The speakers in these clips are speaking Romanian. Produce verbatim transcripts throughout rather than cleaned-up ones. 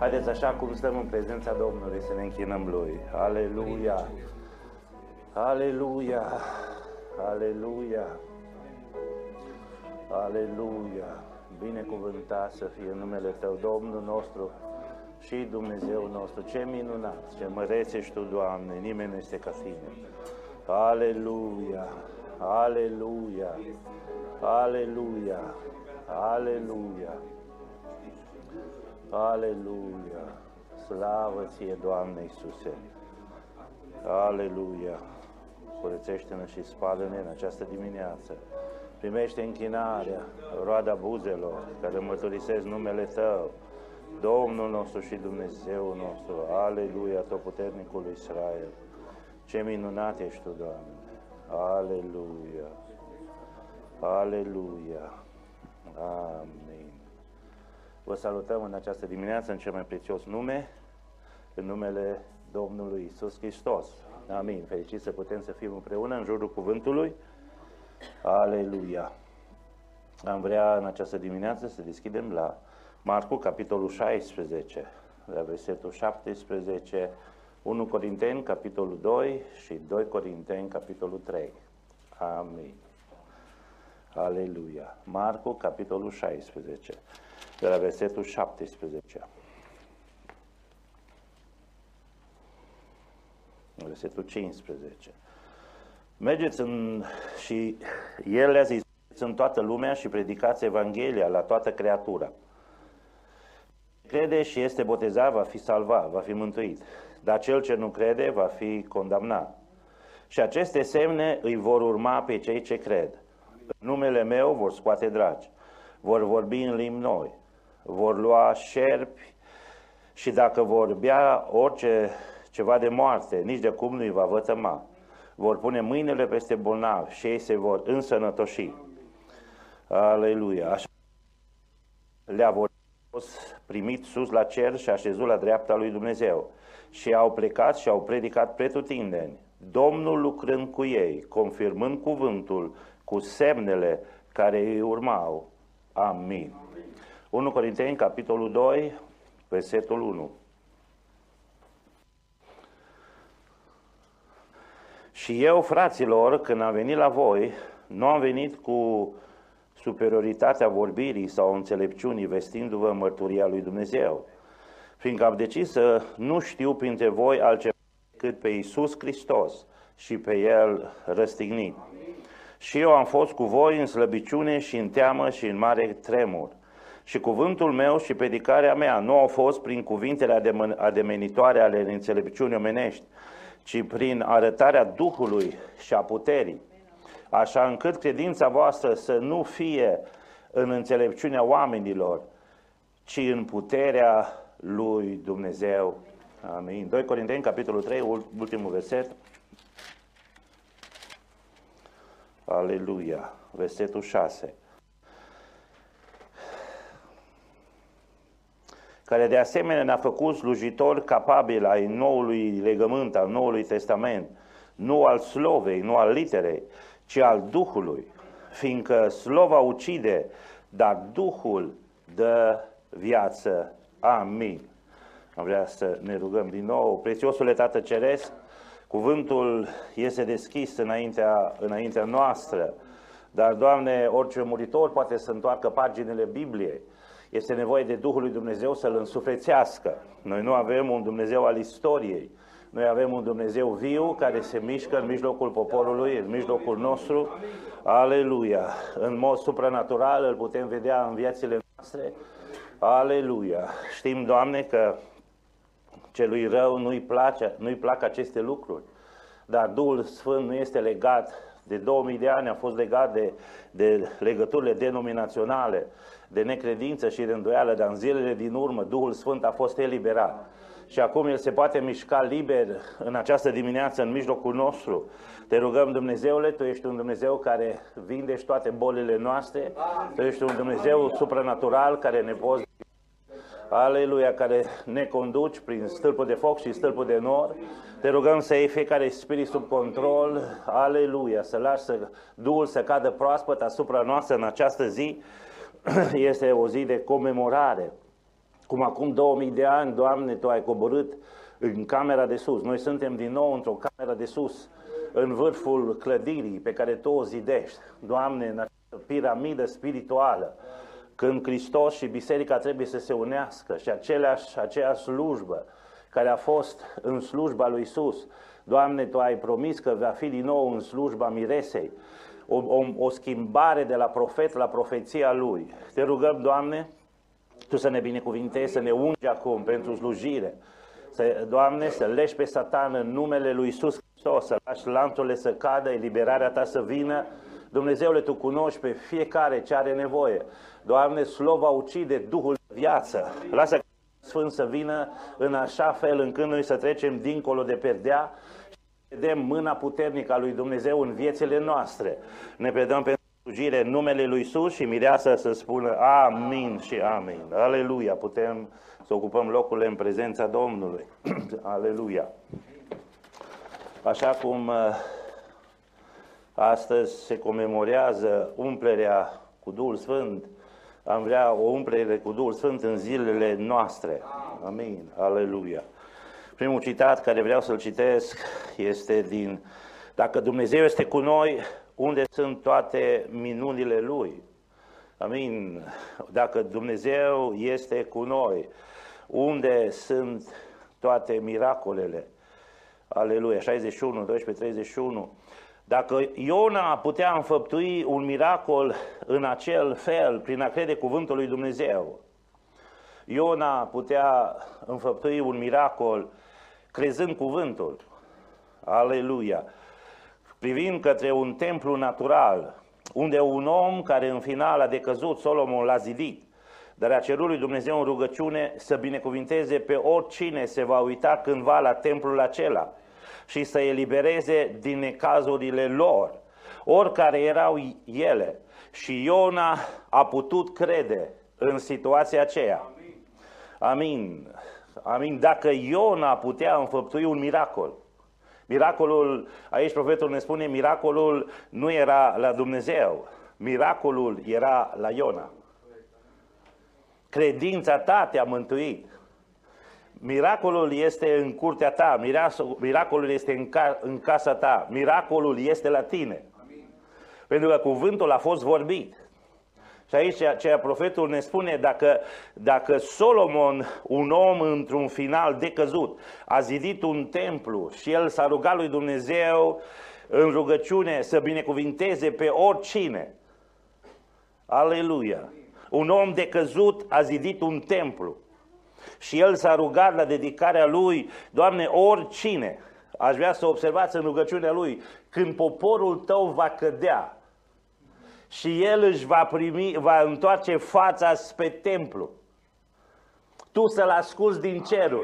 Haideți, așa cum stăm în prezența Domnului, să ne închinăm Lui. Aleluia! Aleluia! Aleluia! Aleluia! Binecuvântat să fie numele Tău, Domnul nostru și Dumnezeu nostru. Ce minunat, ce măreț ești Tu, Doamne, nimeni nu este ca Tine. Aleluia! Aleluia! Aleluia! Aleluia! Aleluia! Slavă Ție, Doamne Iisuse! Aleluia! Curățește-ne și spală-ne în această dimineață. Primește închinarea, roada buzelor, care mărturisesc numele Tău, Domnul nostru și Dumnezeu nostru. Aleluia, Atotputernicul lui Israel! Ce minunat ești Tu, Doamne! Aleluia! Aleluia! Amin! Vă salutăm în această dimineață în cel mai prețios nume, în numele Domnului Iisus Hristos. Amin! Fericit să putem să fim împreună în jurul cuvântului. Aleluia! Am vrea în această dimineață să deschidem la Marcu, capitolul șaisprezece, la versetul șaptesprezece, unu Corinteni, capitolul doi și doi Corinteni, capitolul trei. Amin! Aleluia! Marcu, capitolul șaisprezece, de la versetul șaptesprezece. Versetul cincisprezece. Mergeți în, și El le-a zis, în toată lumea și predicați Evanghelia la toată creatura. Crede și este botezat, va fi salvat, va fi mântuit. Dar cel ce nu crede va fi condamnat. Și aceste semne îi vor urma pe cei ce cred. În numele meu vor scoate dragi, vor vorbi în limbi noi, vor lua șerpi și dacă vor bea orice ceva de moarte, nici de cum nu-i va vătăma. Vor pune mâinile peste bolnavi și ei se vor însănătoși. Aleluia! Așa le-a fost primit sus la cer și așezut la dreapta lui Dumnezeu. Și au plecat și au predicat pretutindeni, Domnul lucrând cu ei, confirmând cuvântul cu semnele care îi urmau. Amin. unu Corinteni, capitolul doi, versetul unu. Și eu, fraților, când am venit la voi, nu am venit cu superioritatea vorbirii sau înțelepciunii, vestindu-vă mărturia lui Dumnezeu, fiindcă am decis să nu știu printre voi altceva decât pe Iisus Hristos și pe El răstignit. Și eu am fost cu voi în slăbiciune și în teamă și în mare tremur. Și cuvântul meu și predicarea mea nu au fost prin cuvintele ademenitoare ale înțelepciunii omenești, ci prin arătarea Duhului și a puterii, așa încât credința voastră să nu fie în înțelepciunea oamenilor, ci în puterea lui Dumnezeu. Amin. doi Corinteni, capitolul trei, ultimul verset. Aleluia. Versetul șase. Care de asemenea ne-a făcut slujitori capabili ai noului legământ, al noului testament, nu al slovei, nu al literei, ci al Duhului, fiindcă slova ucide, dar Duhul dă viață. Amin. Am vrea să ne rugăm din nou. Prețiosule Tată Ceresc, cuvântul este deschis înaintea, înaintea noastră, dar, Doamne, orice muritor poate să întoarcă paginile Bibliei. Este nevoie de Duhul lui Dumnezeu să-l însuflețească. Noi nu avem un Dumnezeu al istoriei. Noi avem un Dumnezeu viu care se mișcă în mijlocul poporului, în mijlocul nostru. Aleluia! În mod supranatural îl putem vedea în viețile noastre. Aleluia! Știm, Doamne, că celui rău nu-i place, nu-i plac aceste lucruri. Dar Duhul Sfânt nu este legat. De două mii de ani a fost legat de, de legăturile denominaționale, de necredință și de îndoială, dar în zilele din urmă Duhul Sfânt a fost eliberat. Și acum El se poate mișca liber în această dimineață în mijlocul nostru. Te rugăm, Dumnezeule, Tu ești un Dumnezeu care vindești toate bolile noastre. Tu ești un Dumnezeu supranatural care ne poți, aleluia, care ne conduci prin stâlpul de foc și stâlpul de nor. Te rugăm să iei fiecare spirit sub control, aleluia, să lași să, Duhul să cadă proaspăt asupra noastră în această zi. Este o zi de comemorare. Cum acum două mii de ani, Doamne, Tu ai coborât în camera de sus. Noi suntem din nou într-o cameră de sus, în vârful clădirii pe care Tu o zidești. Doamne, în această piramidă spirituală, când Hristos și Biserica trebuie să se unească și aceleași, aceeași slujbă care a fost în slujba lui Iisus. Doamne, Tu ai promis că va fi din nou în slujba miresei, o, o, o schimbare de la profet la profeția Lui. Te rugăm, Doamne, Tu să ne binecuvintezi, să ne ungi acum pentru slujire. Să, Doamne, să leși pe Satan în numele lui Iisus Hristos, să lași lanțurile să cadă, eliberarea Ta să vină. Dumnezeule, Tu cunoști pe fiecare ce are nevoie. Doamne, slova ucide Duhul de viață. Lasă ca Sfânt să vină în așa fel încât noi să trecem dincolo de perdea și să vedem mâna puternică a lui Dumnezeu în viețile noastre. Ne predăm pentru slujire în numele lui Iisus și mireasa să spună amin și amin. Aleluia! Putem să ocupăm locurile în prezența Domnului. Aleluia! Așa cum astăzi se comemorează umplerea cu Duhul Sfânt, am vrea o umplere cu Duhul Sfânt în zilele noastre. Amin. Aleluia. Primul citat care vreau să-l citesc este din: dacă Dumnezeu este cu noi, unde sunt toate minunile Lui? Amin. Dacă Dumnezeu este cu noi, unde sunt toate miracolele? Aleluia. șaizeci și unu, doisprezece, treizeci și unu. Dacă Iona putea înfăptui un miracol în acel fel, prin a crede cuvântul lui Dumnezeu, Iona putea înfăptui un miracol crezând cuvântul. Aleluia! Privind către un templu natural, unde un om care în final a decăzut, Solomon l-a zidit, dar a cerut lui Dumnezeu în rugăciune să binecuvinteze pe oricine se va uita cândva la templul acela și să elibereze din necazurile lor, oricare erau ele. Și Iona a putut crede în situația aceea. Amin. Amin. Dacă Iona putea înfăptui un miracol, miracolul, aici profetul ne spune, miracolul nu era la Dumnezeu, miracolul era la Iona. Credința ta te-a mântuit. Miracolul este în curtea ta, miracolul este în, ca, în casa ta, miracolul este la tine. Amin. Pentru că cuvântul a fost vorbit. Și aici ceea profetul ne spune, dacă, dacă Solomon, un om într-un final decăzut, a zidit un templu și el s-a rugat lui Dumnezeu în rugăciune să binecuvinteze pe oricine. Aleluia! Un om decăzut a zidit un templu. Și el s-a rugat la dedicarea lui, Doamne, oricine, aș vrea să observați în rugăciunea lui, când poporul tău va cădea și el își va primi, va întoarce fața spre templu, tu să-l asculți din ceruri.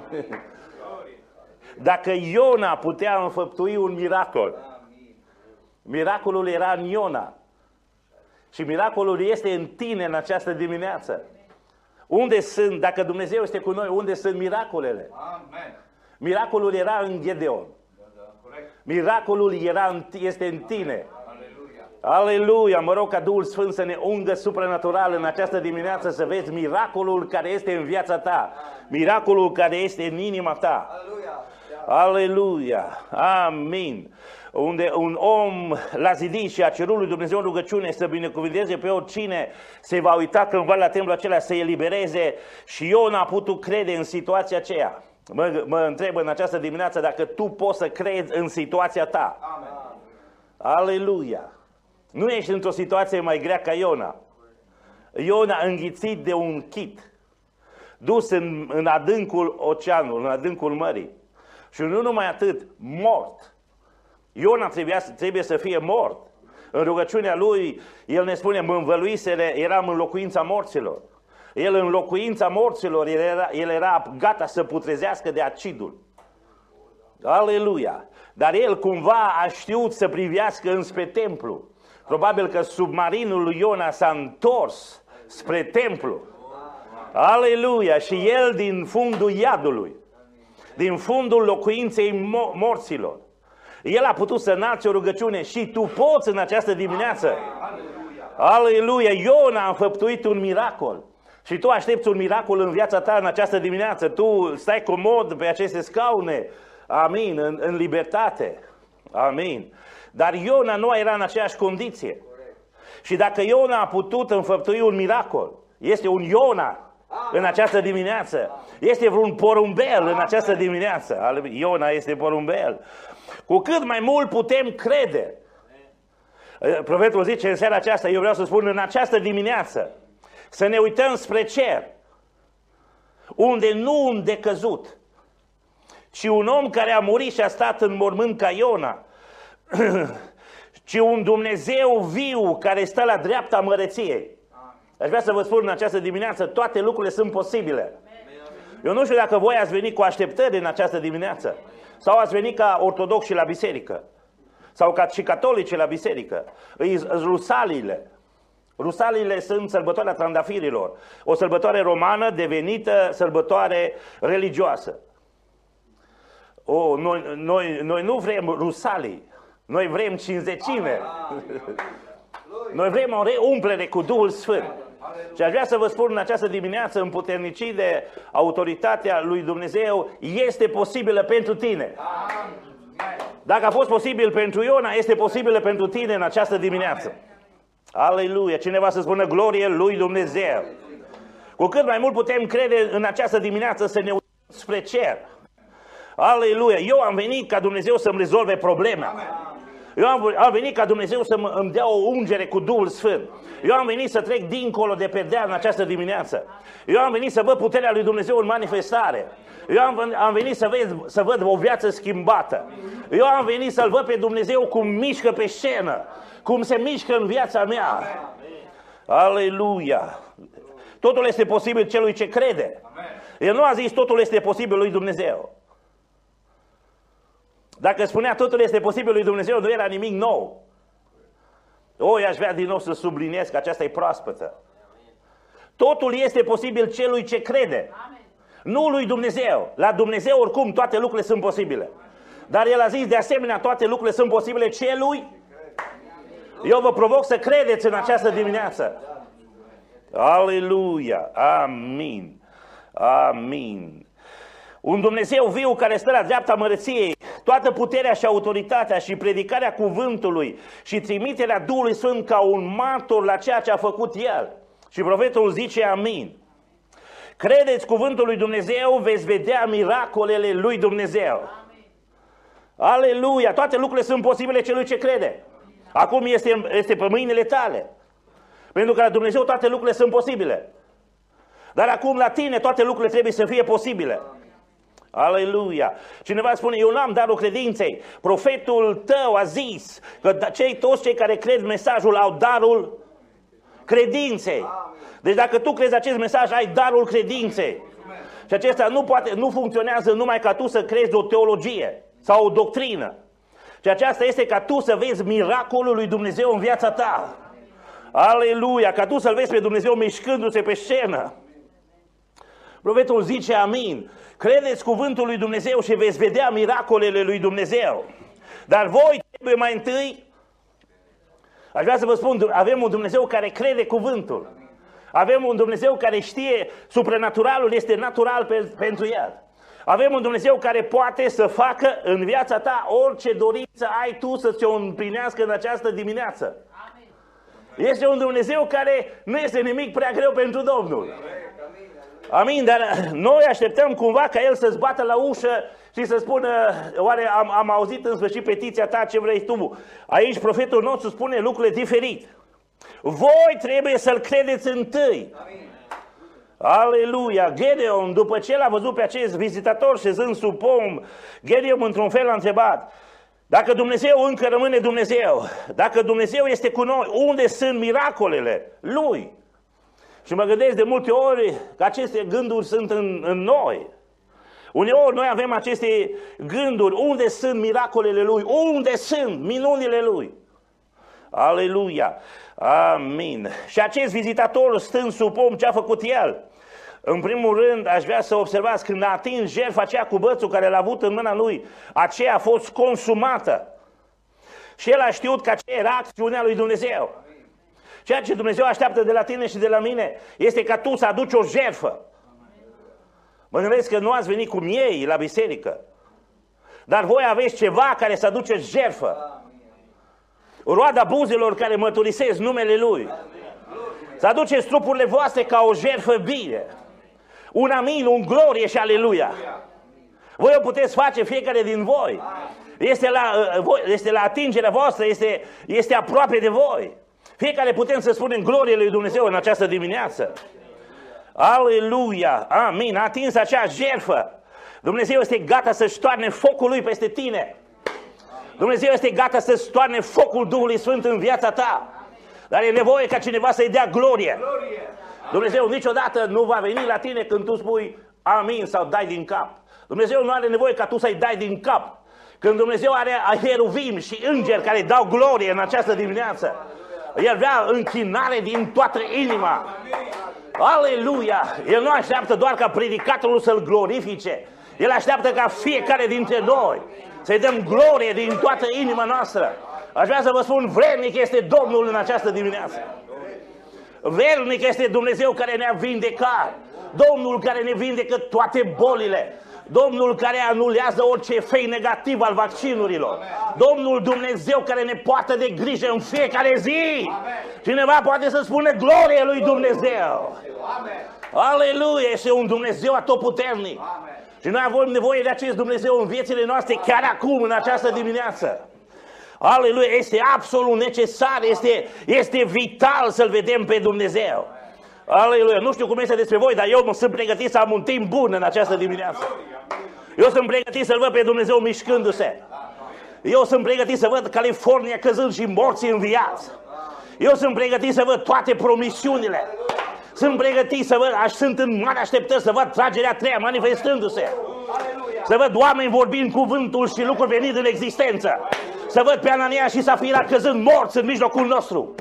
Dacă Iona putea înfăptui un miracol, miracolul era în Iona și miracolul este în tine în această dimineață. Unde sunt, dacă Dumnezeu este cu noi, unde sunt miracolele? Amen. Miracolul era în Gedeon. Da, da, miracolul era în, este în tine. Aleluia. Aleluia! Mă rog ca Duhul Sfânt să ne ungă supranatural în această dimineață, să vezi miracolul care este în viața ta. Miracolul care este în inima ta. Aleluia! Aleluia! Amin! Unde un om l-a zidit și a cerut lui Dumnezeu în rugăciune să binecuvânteze pe oricine se va uita cândva la templul acela, să elibereze, și Iona a putut crede în situația aceea. Mă, mă întreb în această dimineață dacă tu poți să crezi în situația ta. Amen. Aleluia! Nu ești într-o situație mai grea ca Iona. Iona înghițit de un chit, dus în, în adâncul oceanului, în adâncul mării. Și nu numai atât, mort. Iona trebuia, trebuie să fie mort. În rugăciunea lui, el ne spune, mă învăluisele, eram în locuința morților. El în locuința morților, el era, el era gata să putrezească de acidul. Aleluia! Dar el cumva a știut să privească înspre templu. Probabil că submarinul lui Iona s-a întors spre templu. Aleluia! Și el din fundul iadului, din fundul locuinței mo- morților, el a putut să înalțe o rugăciune și tu poți în această dimineață. Aleluia! Aleluia! Iona a înfăptuit un miracol. Și tu aștepți un miracol în viața ta în această dimineață. Tu stai comod pe aceste scaune. Amin. În, în libertate. Amin. Dar Iona nu era în aceeași condiție. Și dacă Iona a putut înfăptui un miracol, este un Iona în această dimineață. Este vreun porumbel în această dimineață. Iona este porumbel. Cu cât mai mult putem crede. Profetul zice în seara aceasta, eu vreau să spun în această dimineață, să ne uităm spre cer, unde nu un decăzut, ci un om care a murit și a stat în mormânt ca Iona, ci un Dumnezeu viu care stă la dreapta măreției. Aș vrea să vă spun în această dimineață, toate lucrurile sunt posibile. Eu nu știu dacă voi ați venit cu așteptări în această dimineață, sau ați venit ca ortodoxi la biserică, sau ca și catolici la biserică. Rusaliile. Rusaliile sunt sărbătoarea trandafirilor, o sărbătoare romană devenită sărbătoare religioasă. O, noi, noi, noi nu vrem rusalii, noi vrem cinzecime. Noi vrem o reumplere cu Duhul Sfânt. Și aș vrea să vă spun în această dimineață, împuternicit de autoritatea lui Dumnezeu, este posibilă pentru tine. Dacă a fost posibil pentru Iona, este posibilă pentru tine în această dimineață. Aleluia! Cineva să spună glorie lui Dumnezeu. Cu cât mai mult putem crede în această dimineață să ne uităm spre cer. Aleluia! Eu am venit ca Dumnezeu să-mi rezolve problema. Eu am, am venit ca Dumnezeu să îmi dea o ungere cu Duhul Sfânt. Eu am venit să trec dincolo de perdea în această dimineață. Eu am venit să văd puterea lui Dumnezeu în manifestare. Eu am, am venit să, vezi, să văd o viață schimbată. Eu am venit să-L văd pe Dumnezeu cum mișcă pe scenă, cum se mișcă în viața mea. Aleluia! Totul este posibil celui ce crede. El nu a zis totul este posibil lui Dumnezeu. Dacă spunea totul este posibil lui Dumnezeu, nu era nimic nou. O, aș vrea din nou să subliniez că aceasta e proaspătă. Totul este posibil celui ce crede. Nu lui Dumnezeu. La Dumnezeu oricum toate lucrurile sunt posibile. Dar El a zis de asemenea toate lucrurile sunt posibile celui. Eu vă provoc să credeți în această dimineață. Aleluia! Amin! Amin! Un Dumnezeu viu care stă la dreapta măreției, toată puterea și autoritatea și predicarea cuvântului și trimiterea Duhului Sfânt ca un martor la ceea ce a făcut El. Și profetul zice amin. Credeți cuvântul lui Dumnezeu, veți vedea miracolele lui Dumnezeu. Aleluia! Toate lucrurile sunt posibile celui ce crede. Acum este, este pe mâinile tale. Pentru că la Dumnezeu toate lucrurile sunt posibile. Dar acum la tine toate lucrurile trebuie să fie posibile. Aleluia! Cineva spune, eu n-am darul credinței. Profetul tău a zis că cei, toți cei care cred mesajul au darul credinței. Deci dacă tu crezi acest mesaj, ai darul credinței. Și acesta nu, poate, nu funcționează numai ca tu să crezi o teologie sau o doctrină. Și aceasta este ca tu să vezi miracolul lui Dumnezeu în viața ta. Aleluia! Ca tu să-L vezi pe Dumnezeu mișcându-se pe scenă. Profetul zice amin. Credeți cuvântul lui Dumnezeu și veți vedea miracolele lui Dumnezeu. Dar voi trebuie mai întâi, aș vrea să vă spun, avem un Dumnezeu care crede cuvântul. Avem un Dumnezeu care știe supranaturalul este natural pe, pentru El. Avem un Dumnezeu care poate să facă în viața ta orice dorință ai tu să ți-o împlinească în această dimineață. Este un Dumnezeu care nu este nimic prea greu pentru Domnul. Amin, dar noi așteptăm cumva ca El să-ți bată la ușă și să spună, oare am, am auzit în sfârșit petiția ta, ce vrei tu? Aici profetul nostru spune lucrurile diferit. Voi trebuie să-L credeți întâi. Amin. Aleluia! Gedeon, după ce l-a văzut pe acest vizitator șezând sub pom, Gedeon într-un fel a întrebat, dacă Dumnezeu încă rămâne Dumnezeu, dacă Dumnezeu este cu noi, unde sunt miracolele Lui? Și mă gândesc de multe ori că aceste gânduri sunt în, în noi. Uneori noi avem aceste gânduri, unde sunt miracolele Lui? Unde sunt minunile Lui? Aleluia! Amin! Și acest vizitator stând sub pom, ce a făcut el? În primul rând, aș vrea să observați, când a atins jertfa aceea cu bățul care l-a avut în mâna lui, aceea a fost consumată. Și el a știut că aceea era acțiunea lui Dumnezeu. Ceea ce Dumnezeu așteaptă de la tine și de la mine este ca tu să aduci o jertfă. Mă gândesc că nu ați venit cu miei la biserică, dar voi aveți ceva care să aduce jertfă. Roada buzelor care mărturisesc numele Lui. Să aduceți trupurile voastre ca o jertfă bine. Un amin, un glorie și aleluia. Voi o puteți face fiecare din voi. Este la, este la atingerea voastră, este, este aproape de voi. Fiecare putem să spunem glorie lui Dumnezeu în această dimineață. Aleluia, amin, a atins acea jertfă. Dumnezeu este gata să-și toarne focul Lui peste tine. Dumnezeu este gata să-ți toarne focul Duhului Sfânt în viața ta. Dar e nevoie ca cineva să-i dea glorie. Dumnezeu niciodată nu va veni la tine când tu spui amin sau dai din cap. Dumnezeu nu are nevoie ca tu să-i dai din cap. Când Dumnezeu are cheruvim și îngeri care dau glorie în această dimineață, El vrea închinare din toată inima. Aleluia! El nu așteaptă doar ca predicatorul să-L glorifice. El așteaptă ca fiecare dintre noi să-i dăm glorie din toată inima noastră. Aș vrea să vă spun, vrednic este Domnul în această dimineață. Vrednic este Dumnezeu care ne-a vindecat. Domnul care ne vindecă toate bolile. Domnul care anulează orice efect negativ al vaccinurilor. Domnul Dumnezeu care ne poartă de grijă în fiecare zi. Cineva poate să spună glorie lui Dumnezeu. Aleluia, este un Dumnezeu atotputernic. Și noi avem nevoie de acest Dumnezeu în viețile noastre chiar acum, în această dimineață. Aleluia, este absolut necesar, este, este vital să-L vedem pe Dumnezeu. Aleluia, nu știu cum este despre voi, dar eu sunt pregătit să am un timp bun în această dimineață. Eu sunt pregătit să-L văd pe Dumnezeu mișcându-se. Eu sunt pregătit să văd California căzând și morții înviați. Eu sunt pregătit să văd toate promisiunile. Sunt pregătit să văd, aș, sunt în mare așteptări să văd tragerea a treia manifestându-se. Să văd oameni vorbind cuvântul și lucruri venit în existență. Să văd pe Anania și Safira căzând morți în mijlocul nostru.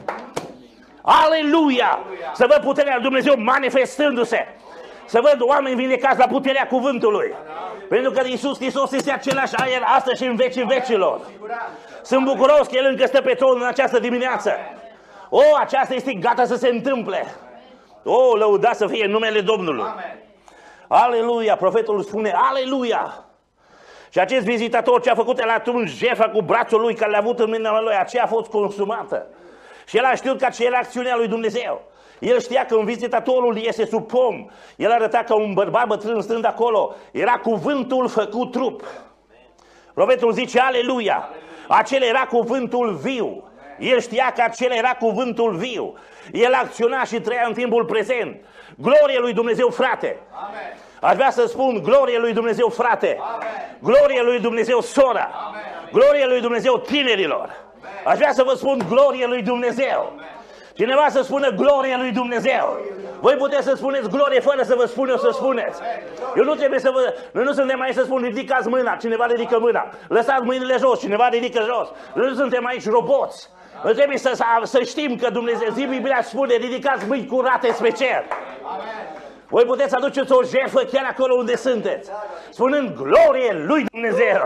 Aleluia! Să văd puterea lui Dumnezeu manifestându-se. Să văd oameni vindecați la puterea cuvântului. Pentru că Iisus Hristos este același aer astăzi și în vecii vecilor. Sunt bucuros că El încă stă pe tron în această dimineață. O, aceasta este gata să se întâmple. O, lăudat să fie numele Domnului. Aleluia! Profetul spune aleluia! Și acest vizitator ce a făcut el atunci jertfa cu brațul lui care l-a avut în mâna lui, aceea a fost consumată. Și el a știut că aceea era acțiunea lui Dumnezeu. El știa că un vizitatorul este sub pom. El arăta ca un bărbat bătrân stând acolo. Era cuvântul făcut trup. Profetul zice aleluia! Acela era cuvântul viu. El știa că acela era cuvântul viu. El acționa și trăia în timpul prezent. Glorie lui Dumnezeu, frate! Amen. Aș vrea să spun glorie lui Dumnezeu, frate! Amen. Glorie lui Dumnezeu, sora! Amen. Glorie lui Dumnezeu, tinerilor! Amen. Aș vrea să vă spun glorie lui Dumnezeu! Amen. Cineva să spună glorie lui Dumnezeu! Voi puteți să spuneți glorie fără să vă spun eu să spuneți. Eu nu trebuie să vă... Noi nu suntem aici să spun ridicați mâna, cineva ridică mâna. Lăsați mâinile jos, cineva ridică jos. Noi nu suntem aici roboți. Noi trebuie să, să, să știm că Dumnezeu, zi Biblia spune, ridicați mâini curate spre cer. Voi puteți aduceți o jertfă chiar acolo unde sunteți, spunând glorie lui Dumnezeu.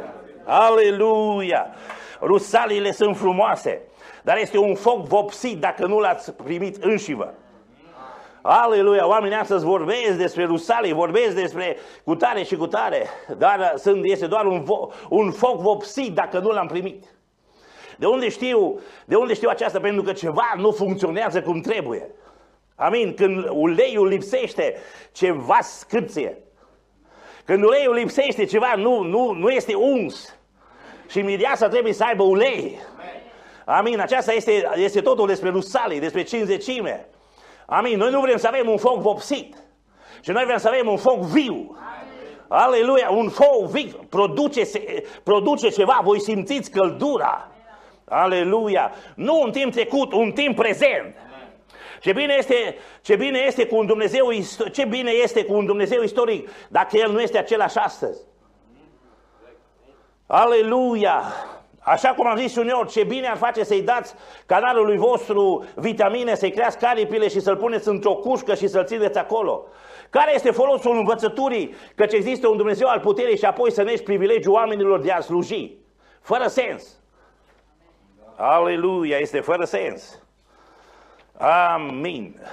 Aleluia! Rusaliile sunt frumoase, dar este un foc vopsit dacă nu l-ați primit înșivă. Aleluia! Oamenii astăzi vorbesc despre rusalii, vorbesc despre cutare și cutare, dar sunt, este doar un, vo, un foc vopsit dacă nu l-am primit. De unde știu, de unde știu aceasta? Pentru că ceva nu funcționează cum trebuie. Amin. Când uleiul lipsește, ceva scârție. Când uleiul lipsește, ceva nu, nu, nu este uns. Și mireasa trebuie să aibă ulei. Amin. Aceasta este, este totul despre rusalii, despre cinzecime. Amin. Noi nu vrem să avem un foc vopsit. Și noi vrem să avem un foc viu. Aleluia. Un foc viu produce, produce ceva. Voi simțiți căldura. Aleluia! Nu un timp trecut, un timp prezent. Ce bine este, ce bine este cu un Dumnezeu, ce bine este cu un Dumnezeu istoric dacă El nu este același astăzi. Aleluia! Așa cum am zis uneori, ce bine ar face să-i dați canalului vostru vitamine, să-i creați aripile și să-l puneți într-o cușcă și să-l țineți acolo. Care este folosul învățăturii căci există un Dumnezeu al puterii și apoi să nești privilegiul oamenilor de a sluji? Fără sens. Aleluia, este fără sens. Amin.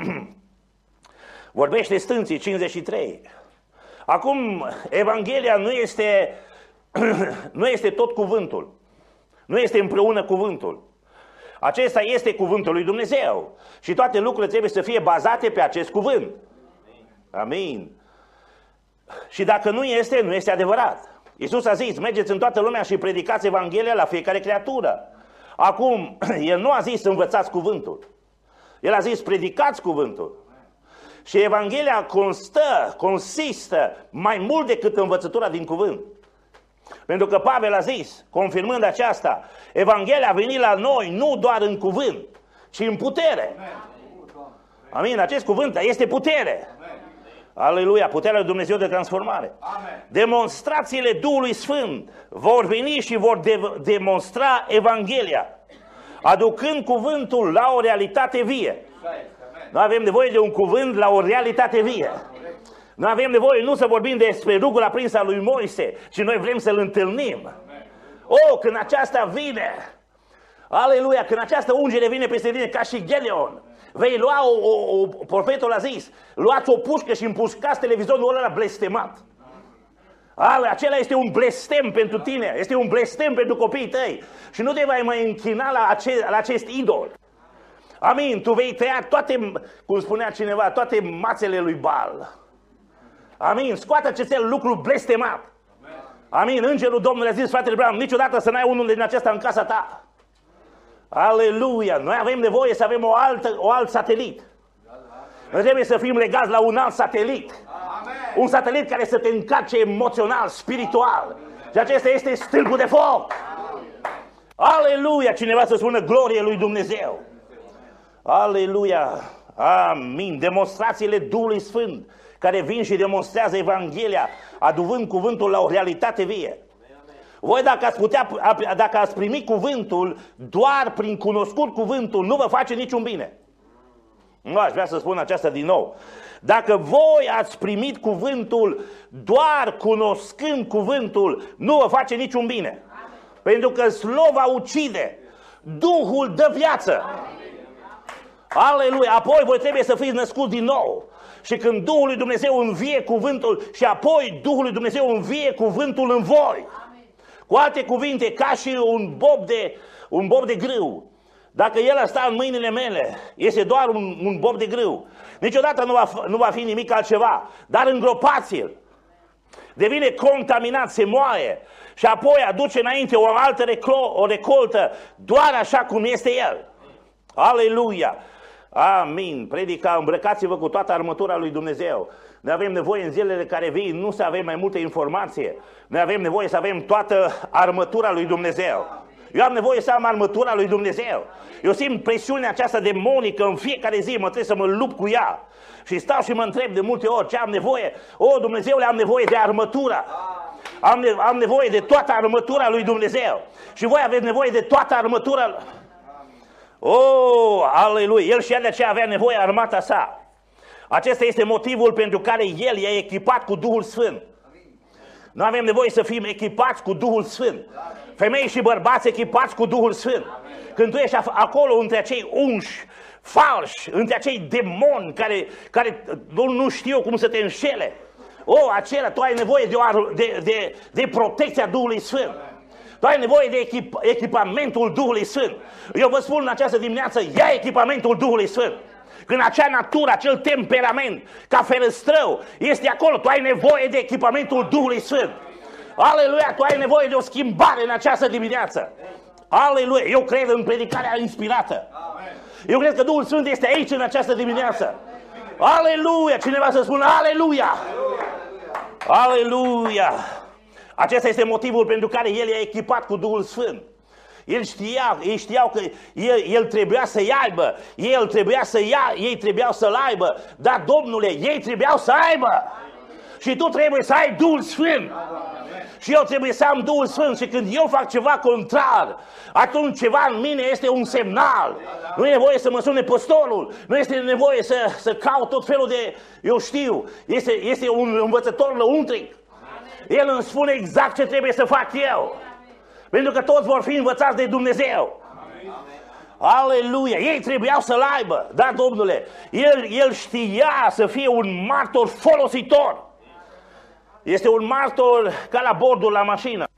Vorbește Stânții cincizeci și trei. Acum, Evanghelia nu este, nu este tot cuvântul. Nu este împreună cuvântul. Acesta este cuvântul lui Dumnezeu. Și toate lucrurile trebuie să fie bazate pe acest cuvânt. Amin. Și dacă nu este, nu este adevărat. Iisus a zis, mergeți în toată lumea și predicați Evanghelia la fiecare creatură. Acum, El nu a zis învățați cuvântul. El a zis predicați cuvântul. Și Evanghelia constă, consistă mai mult decât învățătura din cuvânt. Pentru că Pavel a zis, confirmând aceasta, Evanghelia a venit la noi nu doar în cuvânt, ci în putere. Amin, acest cuvânt este putere. Aleluia, puterea lui Dumnezeu de transformare. Amen. Demonstrațiile Duhului Sfânt vor veni și vor de demonstra Evanghelia, aducând cuvântul la o realitate vie. Noi avem nevoie de un cuvânt la o realitate vie. Noi avem nevoie nu să vorbim despre rugul aprins al lui Moise, ci noi vrem să-l întâlnim. Oh, când aceasta vine, aleluia, când această ungere vine peste tine ca și Gedeon, vei lua, o, o, o, profetul a zis, luați o pușcă și împușcați televizorul ăla blestemat. Ale, acela este un blestem pentru tine, este un blestem pentru copiii tăi. Și nu te vei mai închina la, ace, la acest idol. Amin, tu vei tăia toate, cum spunea cineva, toate mațele lui Baal. Amin, scoate acest lucru blestemat. Amin, îngerul Domnului a zis, fratele Branham, niciodată să n-ai unul din acesta în casa ta. Aleluia, noi avem nevoie să avem o altă, o alt satelit. Noi trebuie să fim legați la un alt satelit. Un satelit care să te încarce emoțional, spiritual. Și acesta este stâlpul de foc. Aleluia, cineva să spună glorie lui Dumnezeu. Aleluia, amin. Demonstrațiile Duhului Sfânt care vin și demonstrează Evanghelia, aducând cuvântul la o realitate vie. Voi dacă ați, putea, dacă ați primit cuvântul doar prin cunoscut cuvântul, nu vă face niciun bine. Nu aș vrea să spun aceasta din nou. Dacă voi ați primit cuvântul doar cunoscând cuvântul, nu vă face niciun bine. Pentru că slova ucide, Duhul dă viață. Aleluia, apoi voi trebuie să fiți născuți din nou. Și când Duhul lui Dumnezeu învie cuvântul și apoi Duhul lui Dumnezeu învie cuvântul în voi. Cu alte cuvinte, ca și un bob de, un bob de grâu. Dacă el sta în mâinile mele, este doar un, un bob de grâu. Niciodată nu va, nu va fi nimic altceva. Dar îngropați-l. Devine contaminat, se moaie. Și apoi aduce înainte o altă recol, o recoltă, doar așa cum este el. Aleluia! Amin. Predica, îmbrăcați-vă cu toată armătura lui Dumnezeu. Noi avem nevoie în zilele care vin nu să avem mai multă informație. Noi avem nevoie să avem toată armătura lui Dumnezeu. Eu am nevoie să am armătura lui Dumnezeu. Eu simt presiunea aceasta demonică în fiecare zi, mă trebuie să mă lupt cu ea. Și stau și mă întreb de multe ori ce am nevoie. O, Dumnezeule, am nevoie de armătura. Am, ne am nevoie de toată armătura lui Dumnezeu. Și voi aveți nevoie de toată armătura. Oh, aleluia! El și de aceea avea nevoie armata sa. Acesta este motivul pentru care el e echipat cu Duhul Sfânt. Noi avem nevoie să fim echipați cu Duhul Sfânt. Femei și bărbați echipați cu Duhul Sfânt. Când tu ești acolo între acei unși falși, între acei demoni care, care nu știu cum să te înșele, oh, acela, tu ai nevoie de, o, de, de, de protecția Duhului Sfânt. Tu ai nevoie de echip, echipamentul Duhului Sfânt. Eu vă spun în această dimineață, ia echipamentul Duhului Sfânt. Când acea natură, acel temperament, ca ferăstrău, este acolo, tu ai nevoie de echipamentul Duhului Sfânt. Aleluia, tu ai nevoie de o schimbare în această dimineață. Aleluia, eu cred în predicarea inspirată. Eu cred că Duhul Sfânt este aici în această dimineață. Aleluia, cineva să spună aleluia. Aleluia. Acesta este motivul pentru care el e echipat cu Duhul Sfânt. El știa, ei știau că el, el trebuia să-i aibă, el trebuia să ia, ei trebuiau să-l aibă, dar Domnule, ei trebuiau să aibă. Și tu trebuie să ai Duhul Sfânt. Și eu trebuie să am Duhul Sfânt. Și când eu fac ceva contrar, atunci ceva în mine este un semnal. Nu e nevoie să mă sune păstorul, nu este nevoie să, să caut tot felul de, eu știu, este, este un învățător lăuntric. El îmi spune exact ce trebuie să fac eu. Pentru că toți vor fi învățați de Dumnezeu. Aleluia! Ei trebuiau să-l aibă, da, Domnule? El, el știa să fie un martor folositor. Este un martor ca la bordul la mașină.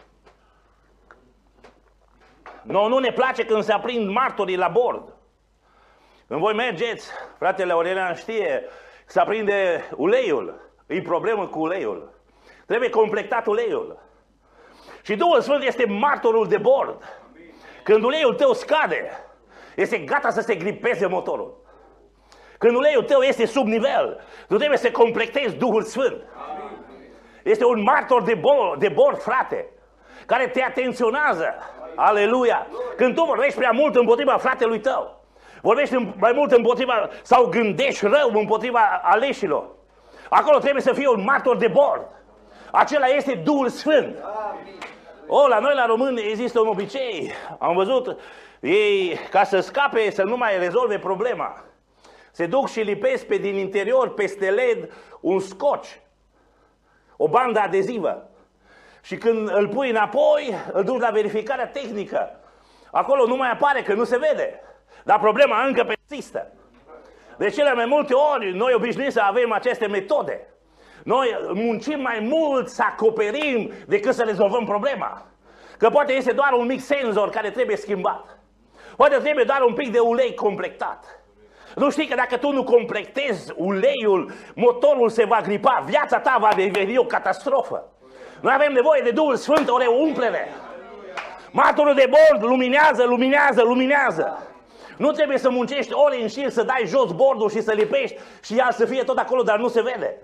No, nu ne place când se aprind martorii la bord. Când voi mergeți, fratele Aurelian știe, se aprinde uleiul. E problemă cu uleiul. Trebuie completat uleiul. Și Duhul Sfânt este martorul de bord. Când uleiul tău scade, este gata să se gripeze motorul. Când uleiul tău este sub nivel, tu trebuie să completezi Duhul Sfânt. Este un martor de bord, de bord, frate, care te atenționează. Aleluia! Când tu vorbești prea mult împotriva fratelui tău, vorbești mai mult împotriva sau gândești rău împotriva aleșilor, acolo trebuie să fie un martor de bord. Acela este Duhul Sfânt. O, la noi la români există un obicei. Am văzut ei, ca să scape, să nu mai rezolve problema, se duc și lipesc pe din interior, peste led, un scoci, o bandă adezivă. Și când îl pui înapoi, îl duci la verificarea tehnică. Acolo nu mai apare, că nu se vede. Dar problema încă persistă. De cele mai multe ori, noi obișnuim să avem aceste metode. Noi muncim mai mult să acoperim decât să rezolvăm problema. Că poate este doar un mic senzor care trebuie schimbat. Poate trebuie doar un pic de ulei completat. Nu știi că dacă tu nu completezi uleiul, motorul se va gripa, viața ta va deveni o catastrofă. Noi avem nevoie de Duhul Sfânt, o reumplere. Martorul de bord luminează, luminează, luminează. Nu trebuie să muncești ore în șir, să dai jos bordul și să lipești și el să fie tot acolo, dar nu se vede.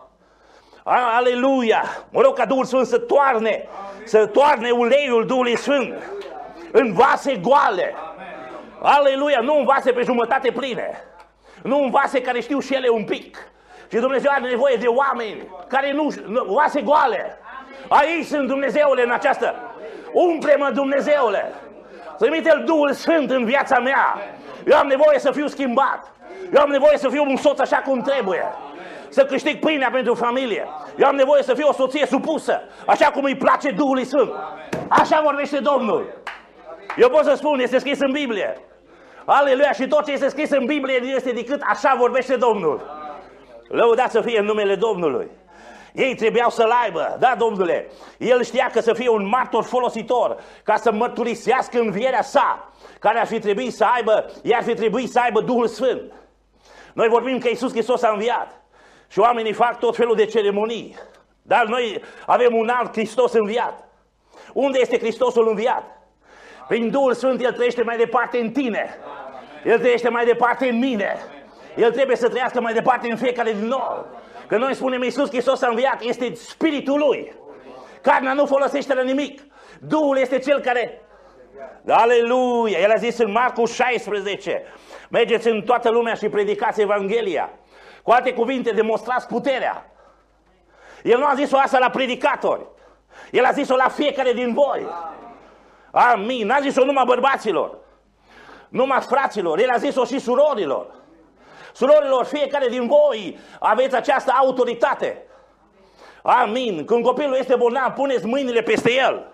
Aleluia! Mă rog ca Duhul Sfânt să toarne, să toarne uleiul Duhului Sfânt în vase goale. Aleluia! Nu în vase pe jumătate pline. Nu în vase care știu și ele un pic. Și Dumnezeu are nevoie de oameni care nu, vase goale. Aici sunt, Dumnezeule, în această. Umple-mă, Dumnezeule. Trimite-l Duhul Sfânt în viața mea. Eu am nevoie să fiu schimbat. Eu am nevoie să fiu un soț așa cum trebuie. Să câștig pâinea pentru familie. Eu am nevoie să fiu o soție supusă, așa cum îi place Duhului Sfânt. Așa vorbește Domnul. Eu pot să spun, este scris în Biblie. Aleluia, și tot ce este scris în Biblie este decât așa vorbește Domnul. Lăudat să fie în numele Domnului. Ei trebuiau să-l aibă, da, Domnule. El știa că să fie un martor folositor, ca să mărturisească învierea sa, care ar fi trebuit să aibă, i-ar fi trebuit să aibă Duhul Sfânt. Noi vorbim că Iisus Hristos a înviat și oamenii fac tot felul de ceremonii, dar noi avem un alt Hristos înviat. Unde este Hristosul înviat? Prin Duhul Sfânt El trăiește mai departe în tine. El trăiește mai departe în mine. El trebuie să trăiască mai departe în fiecare din noi. Când noi spunem Iisus Hristos a înviat, este Spiritul Lui. Carnea nu folosește la nimic. Duhul este Cel care... Aleluia! El a zis în Marcu șaisprezece, mergeți în toată lumea și predicați Evanghelia. Cu alte cuvinte, demonstrați puterea. El nu a zis-o asta la predicatori. El a zis-o la fiecare din voi. Amin. N-a zis-o numai bărbaților, numai fraților. El a zis-o și surorilor. Surorilor, fiecare din voi aveți această autoritate. Amin. Când copilul este bolnav, puneți mâinile peste el.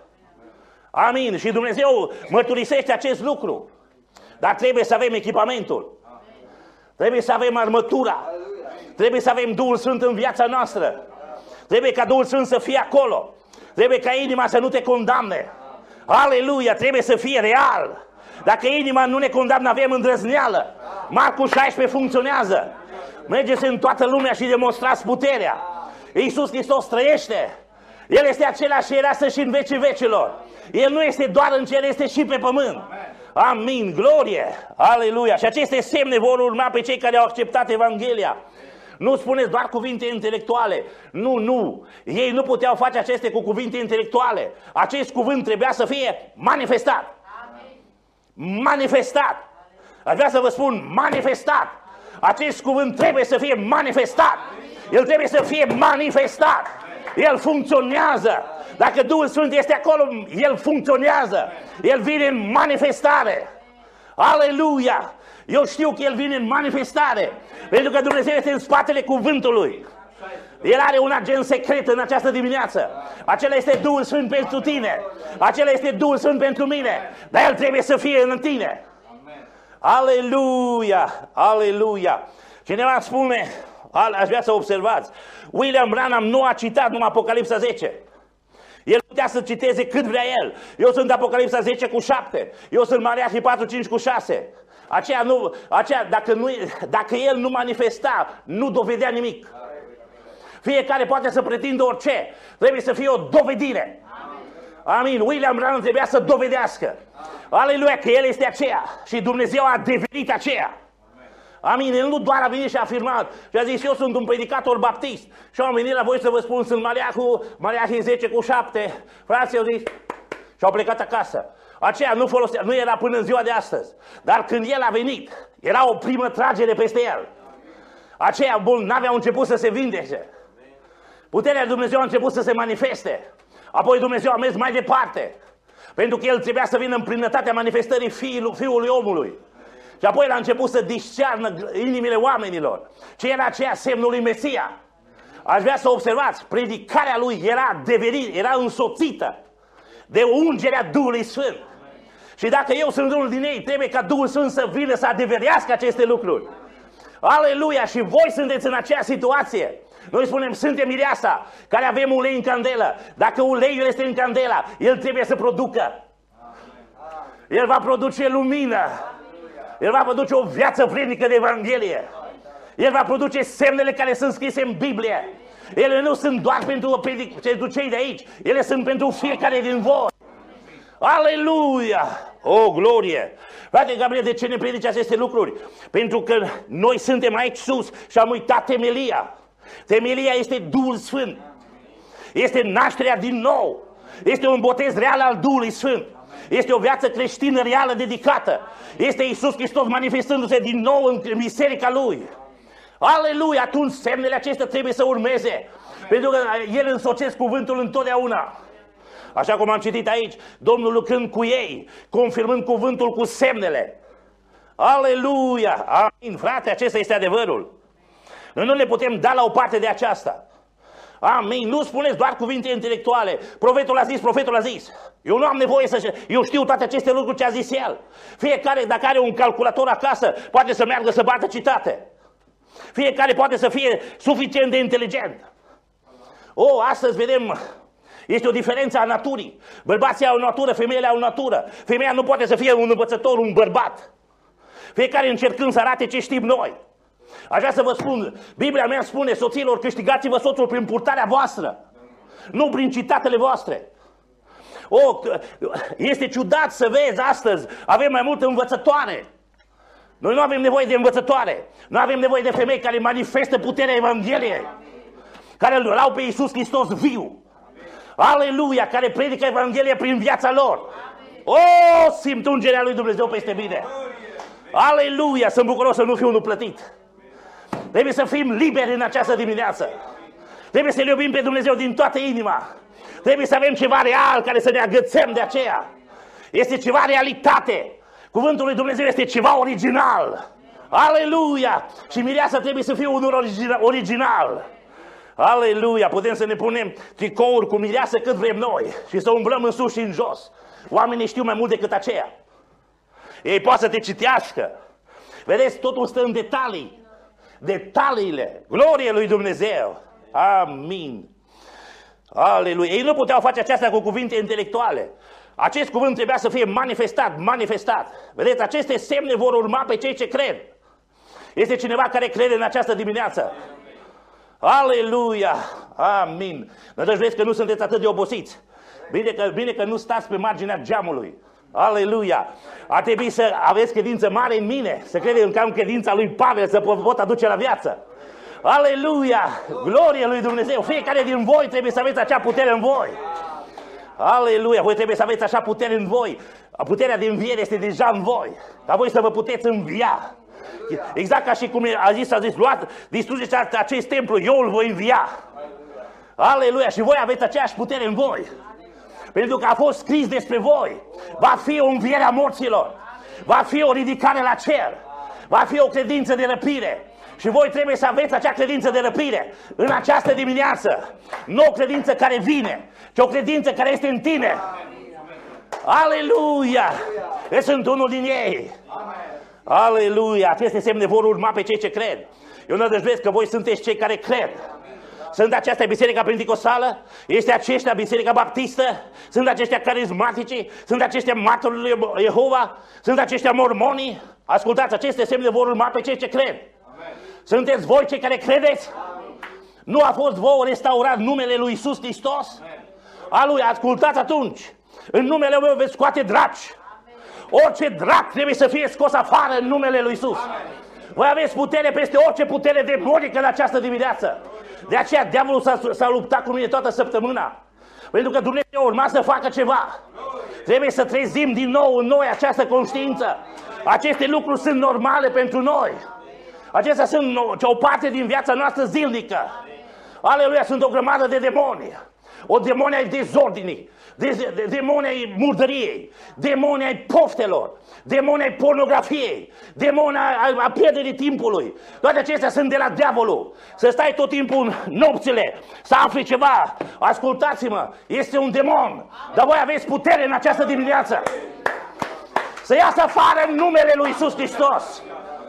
Amin. Și Dumnezeu mărturisește acest lucru. Dar trebuie să avem echipamentul. Trebuie să avem armătura. Trebuie să avem Duhul Sfânt în viața noastră. Trebuie ca Duhul Sfânt să fie acolo. Trebuie ca inima să nu te condamne. Aleluia, trebuie să fie real. Dacă inima nu ne condamnă, avem îndrăzneală. Marcu șaisprezece funcționează. Mergeți în toată lumea și demonstrați puterea. Iisus Hristos trăiește. El este același era să și în vecii vecilor. El nu este doar în cer, este și pe pământ. Amin, glorie, aleluia. Și aceste semne vor urma pe cei care au acceptat Evanghelia. Nu spuneți doar cuvinte intelectuale. Nu, nu. Ei nu puteau face aceste cu cuvinte intelectuale. Acest cuvânt trebuia să fie manifestat. Manifestat. Aș vrea să vă spun manifestat. Acest cuvânt trebuie să fie manifestat. El trebuie să fie manifestat. El funcționează. Dacă Duhul Sfânt este acolo, El funcționează. El vine în manifestare. Aleluia! Eu știu că El vine în manifestare. Pentru că Dumnezeu este în spatele cuvântului. El are un agent secret în această dimineață. Acela este Duhul Sfânt pentru tine. Acela este Duhul Sfânt pentru mine. Dar El trebuie să fie în tine. Aleluia! Aleluia! Cineva spune, aș vrea să observați, William Branham nu a citat numai Apocalipsa zece. El putea să citeze cât vrea el. Eu sunt Apocalipsa zece cu șapte. Eu sunt Maleahi patru cinci cu șase. Aceea nu, aceea, dacă, nu, dacă el nu manifesta, nu dovedea nimic. Fiecare poate să pretindă orice. Trebuie să fie o dovedire. Amin. William Branham trebuia să dovedească. Aleluia, că el este aceea. Și Dumnezeu a devenit aceea. Amin. El nu doar a venit și a afirmat și a zis, eu sunt un predicator baptist și am venit la voi să vă spun, sunt Maleahu, Maleahi zece cu șapte. Frații au zis și au plecat acasă. Aceea nu folosea, nu era până în ziua de astăzi. Dar când el a venit, era o primă tragere peste el. Aceia bolnavi au început să se vindece. Puterea lui Dumnezeu a început să se manifeste. Apoi Dumnezeu a mers mai departe. Pentru că el trebuia să vină în plinătatea manifestării fiului, fiului omului. Și apoi el a început să discearnă inimile oamenilor. Ce era aceea? Semnul lui Mesia. Aș vrea să observați, predicarea lui era devenit, era însoțită de ungerea Duhului Sfânt. Și dacă eu sunt unul din ei, trebuie ca Duhul Sfânt să vină să adeverească aceste lucruri. Aleluia! Și voi sunteți în aceea situație. Noi spunem, suntem mireasa, care avem ulei în candelă. Dacă uleiul este în candela, el trebuie să producă. El va produce lumină. El va produce o viață vrednică de Evanghelie. El va produce semnele care sunt scrise în Biblie. Ele nu sunt doar pentru, pentru cei de aici. Ele sunt pentru fiecare din voi. Aleluia! O, glorie! Frate Gabriel, de ce ne predici aceste lucruri? Pentru că noi suntem aici sus și am uitat temelia. Temelia este Duhul Sfânt. Este nașterea din nou. Este un botez real al Duhului Sfânt. Este o viață creștină reală dedicată. Este Iisus Hristos manifestându-se din nou în biserica Lui. Aleluia! Atunci semnele acestea trebuie să urmeze. Pentru că El însocesc cuvântul întotdeauna. Așa cum am citit aici, Domnul lucrând cu ei, confirmând cuvântul cu semnele. Aleluia! Amin, frate, acesta este adevărul. Noi nu le putem da la o parte de aceasta. Amin. Nu spuneți doar cuvinte intelectuale. Profetul a zis, profetul a zis. Eu nu am nevoie să... Eu știu toate aceste lucruri ce a zis el. Fiecare, dacă are un calculator acasă, poate să meargă să bată citate. Fiecare poate să fie suficient de inteligent. O, astăzi vedem... Este o diferență a naturii. Bărbații au o natură, femeile au o natură. Femeia nu poate să fie un învățător, un bărbat. Fiecare încercând să arate ce știm noi. Aș vrea să vă spun, Biblia mea spune, soților, câștigați-vă soțul prin purtarea voastră, nu prin citatele voastre. O, este ciudat să vezi astăzi, avem mai multe învățătoare. Noi nu avem nevoie de învățătoare, nu avem nevoie de femei care manifestă puterea Evangheliei, care îl au pe Iisus Hristos viu. Aleluia, care predică Evanghelia prin viața lor. O, simt ungerea lui Dumnezeu peste mine. Aleluia, sunt bucuros să nu fiu unul plătit. Trebuie să fim liberi în această dimineață. Trebuie să-L iubim pe Dumnezeu din toată inima. Trebuie să avem ceva real care să ne agățăm de aceea. Este ceva realitate. Cuvântul lui Dumnezeu este ceva original. Aleluia! Și mireasa trebuie să fie unul original. Aleluia! Putem să ne punem tricouri cu mireasă cât vrem noi și să umblăm în sus și în jos. Oamenii știu mai mult decât aceea. Ei poate să te citească. Vedeți, totul stă în detalii. Detaliile. Glorie lui Dumnezeu. Amin. Aleluia. Ei nu puteau face aceasta cu cuvinte intelectuale. Acest cuvânt trebuia să fie manifestat, manifestat. Vedeți, aceste semne vor urma pe cei ce cred. Este cineva care crede în această dimineață? Aleluia. Amin. Nădăjduiesc că nu sunteți atât de obosiți. Bine că, bine că nu stați pe marginea geamului. Aleluia! Ar trebui să aveți credință mare în mine, să credeți că am credința lui Pavel, să pot aduce la viață. Aleluia! Glorie lui Dumnezeu! Fiecare din voi trebuie să aveți acea putere în voi. Aleluia! Voi trebuie să aveți așa putere în voi. Puterea de înviere este deja în voi. Ca voi să vă puteți învia. Exact ca și cum a zis, a zis, luați, distrugeți acest templu, eu îl voi învia. Aleluia! Și voi aveți aceeași putere în voi. Pentru că a fost scris despre voi. Va fi o înviere a morților. Va fi o ridicare la cer. Va fi o credință de răpire. Și voi trebuie să aveți acea credință de răpire în această dimineață. Nu o credință care vine, ci o credință care este în tine. Aleluia! Eu sunt unul din ei. Aleluia! Aceste semne vor urma pe cei ce cred. Eu nădăjduiesc că voi sunteți cei care cred. Sunt aceasta biserica pentecostală? Este aceștia biserica baptistă? Sunt aceștia carismatici? Sunt aceștia martorii lui Jehova? Sunt aceștia mormonii? Ascultați, aceste semne vor urma pe cei ce cred. Amen. Sunteți voi cei care credeți? Amen. Nu a fost vouă restaurat numele lui Iisus Hristos? Aluia, ascultați atunci. În numele meu veți scoate draci. Orice drac trebuie să fie scos afară în numele lui Iisus. Voi aveți putere peste orice putere demonică în această dimineață. De aceea diavolul s-a luptat cu mine toată săptămâna. Pentru că Dumnezeu urma să facă ceva. Trebuie să trezim din nou în noi această conștiință. Aceste lucruri sunt normale pentru noi. Acestea sunt o parte din viața noastră zilnică. Aleluia, sunt o grămadă de demoni. O demoni ai dezordinii, de, de, demoni ai murdăriei, demoni ai poftelor, demoni ai pornografiei, demoni ai a pierderii timpului. Toate acestea sunt de la diavolul. Să stai tot timpul în nopțile, să afli ceva. Ascultați-mă, este un demon. Dar voi aveți putere în această dimineață. Să iasă afară în numele lui Iisus Hristos.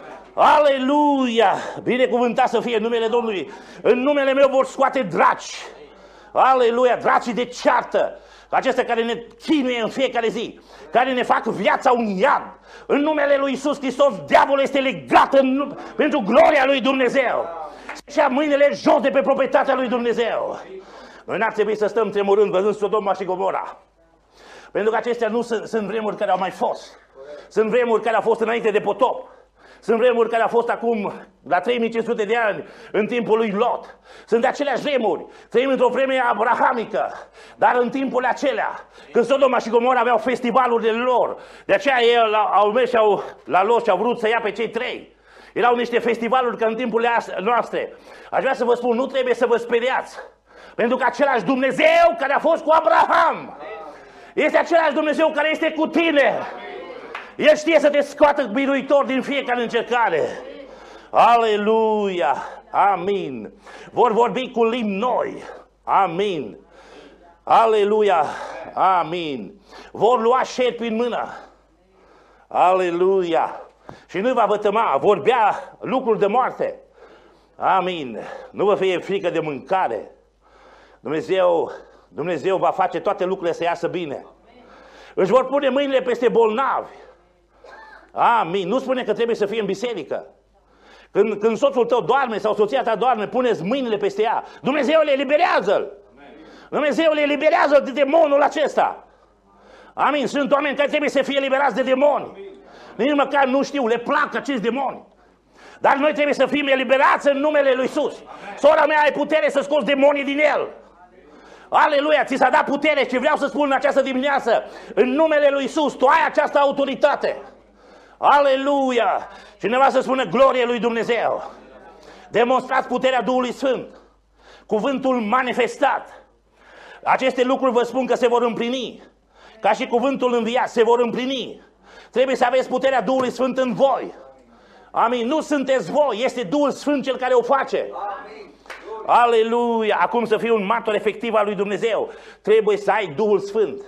Aleluia! Binecuvântat să fie numele Domnului. În numele meu vor scoate draci. Aleluia! Dracii de ceartă. Acestea care ne chinuie în fiecare zi. Care ne fac viața un iad. În numele lui Iisus Hristos, diavolul este legat în, pentru gloria lui Dumnezeu. Să-și ia mâinile jos de pe proprietatea lui Dumnezeu. Noi n-ar trebui să stăm tremurând văzând Sodoma și Gomora. Pentru că acestea nu sunt, sunt vremuri care au mai fost. Sunt vremuri care au fost înainte de potop. Sunt vremuri care au fost acum, la trei mii cinci sute de ani, în timpul lui Lot. Sunt de aceleași vremuri. Trăim într-o vreme abrahamică. Dar în timpul acelea, când Sodoma și Gomora aveau festivalurile lor, de aceea ei au mers la Lot și au vrut să ia pe cei trei. Erau niște festivaluri ca în timpul noastre. Aș vrea să vă spun, nu trebuie să vă speriați. Pentru că același Dumnezeu care a fost cu Abraham este același Dumnezeu care este cu tine. El știe să te scoată biruitor din fiecare încercare. Aleluia! Amin! Vor vorbi cu limbi noi. Amin! Aleluia! Amin! Vor lua șerpi în mână. Aleluia! Și nu va vătăma, vor bea lucruri de moarte. Amin! Nu vă fie frică de mâncare. Dumnezeu, Dumnezeu va face toate lucrurile să iasă bine. Își vor pune mâinile peste bolnavi. Amin. Nu spune că trebuie să fie în biserică. Când, când soțul tău doarme sau soția ta doarme, puneți mâinile peste ea. Dumnezeu le eliberează-l. Dumnezeu le eliberează de demonul acesta. Amin. Sunt oameni care trebuie să fie eliberați de demoni. Nici măcar nu știu, le plac acești demoni. Dar noi trebuie să fim eliberați în numele lui Iisus. Sora mea, ai putere să scoți demonii din el. Aleluia, ți s-a dat putere și vreau să spun în această dimineață, în numele lui Iisus, tu ai această autoritate. Aleluia! Cineva să spună glorie lui Dumnezeu. Demonstrați puterea Duhului Sfânt. Cuvântul manifestat. Aceste lucruri vă spun că se vor împlini. Ca și cuvântul înviat, se vor împlini. Trebuie să aveți puterea Duhului Sfânt în voi. Amin. Nu sunteți voi, este Duhul Sfânt cel care o face. Amin. Aleluia! Acum să fii un martor efectiv al lui Dumnezeu, trebuie să ai Duhul Sfânt.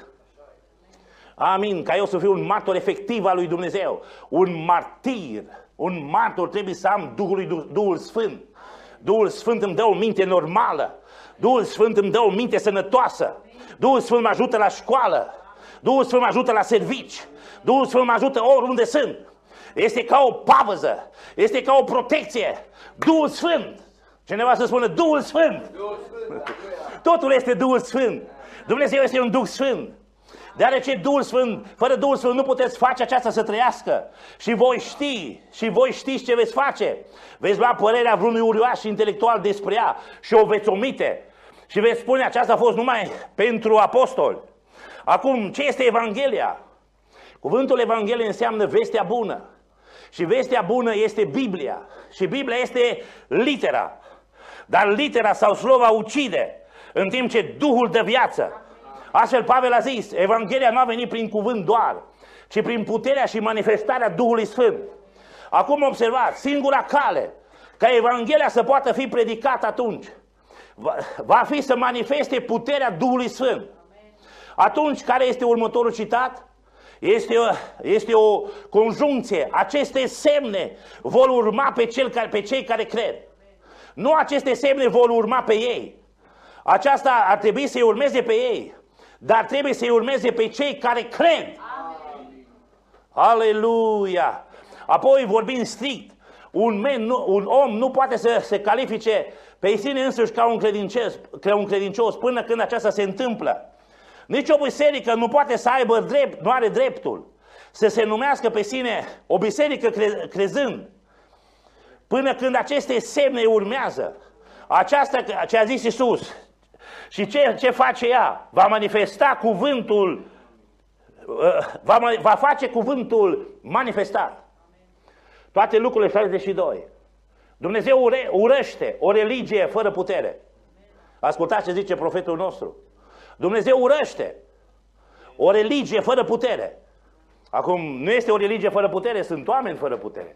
Amin, ca eu să fiu un martor efectiv al lui Dumnezeu, un martir, un martor trebuie să am Duhul, Duhul Sfânt. Duhul Sfânt îmi dă o minte normală, Duhul Sfânt îmi dă o minte sănătoasă, Duhul Sfânt mă ajută la școală, Duhul Sfânt mă ajută la servici, Duhul Sfânt mă ajută oriunde sunt. Este ca o pavăză, este ca o protecție, Duhul Sfânt. Cineva să spună Duhul Sfânt. Duhul Sfânt. Totul este Duhul Sfânt. Dumnezeu este un Duh Sfânt. Deoarece Duhul Sfânt, fără Duhul Sfânt nu puteți face aceasta să trăiască. Și voi ști, și voi știți ce veți face. Veți lua părerea vreunui uriaș intelectual despre ea și o veți omite. Și veți spune, aceasta a fost numai pentru apostoli. Acum, ce este Evanghelia? Cuvântul Evanghelie înseamnă vestea bună. Și vestea bună este Biblia. Și Biblia este litera. Dar litera sau slova ucide, în timp ce Duhul dă viață. Astfel Pavel a zis, Evanghelia nu a venit prin cuvânt doar, ci prin puterea și manifestarea Duhului Sfânt. Acum observați, singura cale ca Evanghelia să poată fi predicată atunci va, va fi să manifeste puterea Duhului Sfânt. Atunci, care este următorul citat? Este o, este o conjuncție. Aceste semne vor urma pe, cel care, pe cei care cred. Nu aceste semne vor urma pe ei. Aceasta ar trebui să-i urmeze pe ei, dar trebuie să-i urmeze pe cei care cred. Amin. Aleluia! Apoi, vorbind strict, un, men, un om nu poate să se califice pe sine însuși ca un credincios, ca un credincios până când aceasta se întâmplă. Nici o biserică nu poate să aibă drept, nu are dreptul să se numească pe sine o biserică cre, crezând, până când aceste semne urmează. Aceasta ce a zis Iisus și ce, ce face ea, va manifesta cuvântul, va, va face cuvântul manifestat. Toate lucrurile șaizeci și doi. Dumnezeu ure, urăște o religie fără putere. Ascultați ce zice profetul nostru. Dumnezeu urăște o religie fără putere. Acum, nu este o religie fără putere, sunt oameni fără putere.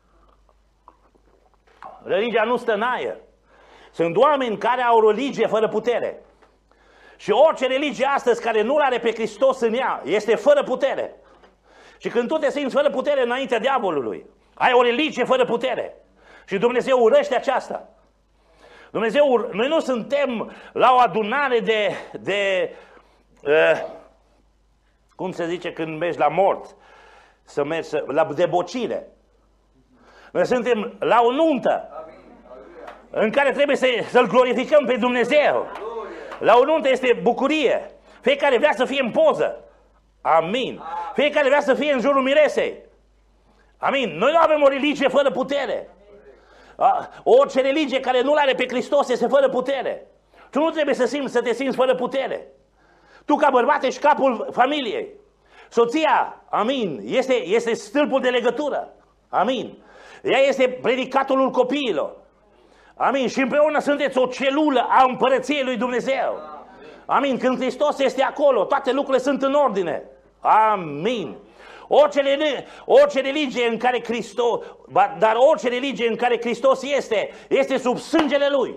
Religia nu stă în aer. Sunt oameni care au o religie fără putere. Și orice religie astăzi care nu are pe Hristos în ea, este fără putere. Și când tu te simți fără putere înaintea diavolului, ai o religie fără putere. Și Dumnezeu urăște aceasta. Dumnezeu, noi nu suntem la o adunare de, de uh, cum se zice când mergi la mort, să mergi la debocire. Noi suntem la o nuntă în care trebuie să, să-L glorificăm pe Dumnezeu. La o nuntă este bucurie. Fiecare vrea să fie în poză. Amin. Fiecare vrea să fie în jurul miresei. Amin. Noi nu avem o religie fără putere. Orice religie care nu are pe Hristos este fără putere. Tu nu trebuie să, simți, să te simți fără putere. Tu ca bărbat ești capul familiei. Soția, amin, este, este stâlpul de legătură. Amin. Ea este predicatorul copiilor. Amin. Și împreună sunteți o celulă a împărăției lui Dumnezeu. Amin. Când Hristos este acolo, toate lucrurile sunt în ordine. Amin. Orice, orice religie în care Hristos, dar orice religie în care Hristos este, este sub sângele Lui.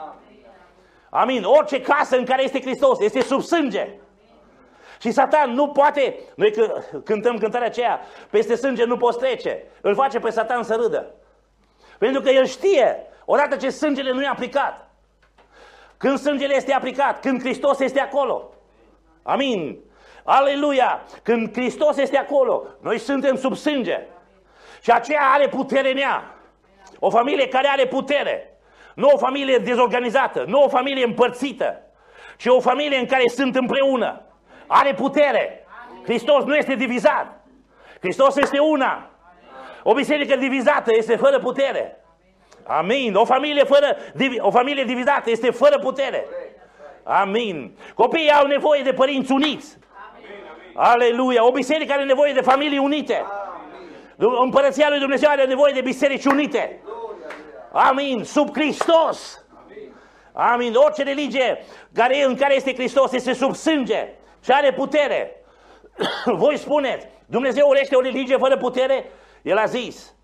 Amin. Orice casă în care este Hristos este sub sânge. Și Satan nu poate, noi cântăm cântarea aceea, peste sânge nu poți trece. Îl face pe Satan să râdă. Pentru că el știe, odată ce sângele nu e aplicat, când sângele este aplicat, când Hristos este acolo. Amin. Aleluia! Când Hristos este acolo, noi suntem sub sânge. Și aceea are putere în ea. O familie care are putere. Nu o familie dezorganizată, nu o familie împărțită, ci o familie în care sunt împreună. Are putere. Hristos nu este divizat. Hristos este una. O biserică divizată este fără putere. Amin. O familie, fără, o familie divizată este fără putere. Amin. Copiii au nevoie de părinți uniți. Aleluia! O biserică are nevoie de familii unite. Împărăția lui Dumnezeu are nevoie de biserici unite. Amin! Sub Hristos. Amin! Orice religie care, în care este Hristos este sub sânge și are putere. Voi spuneți, Dumnezeu urește o religie fără putere? El a zis,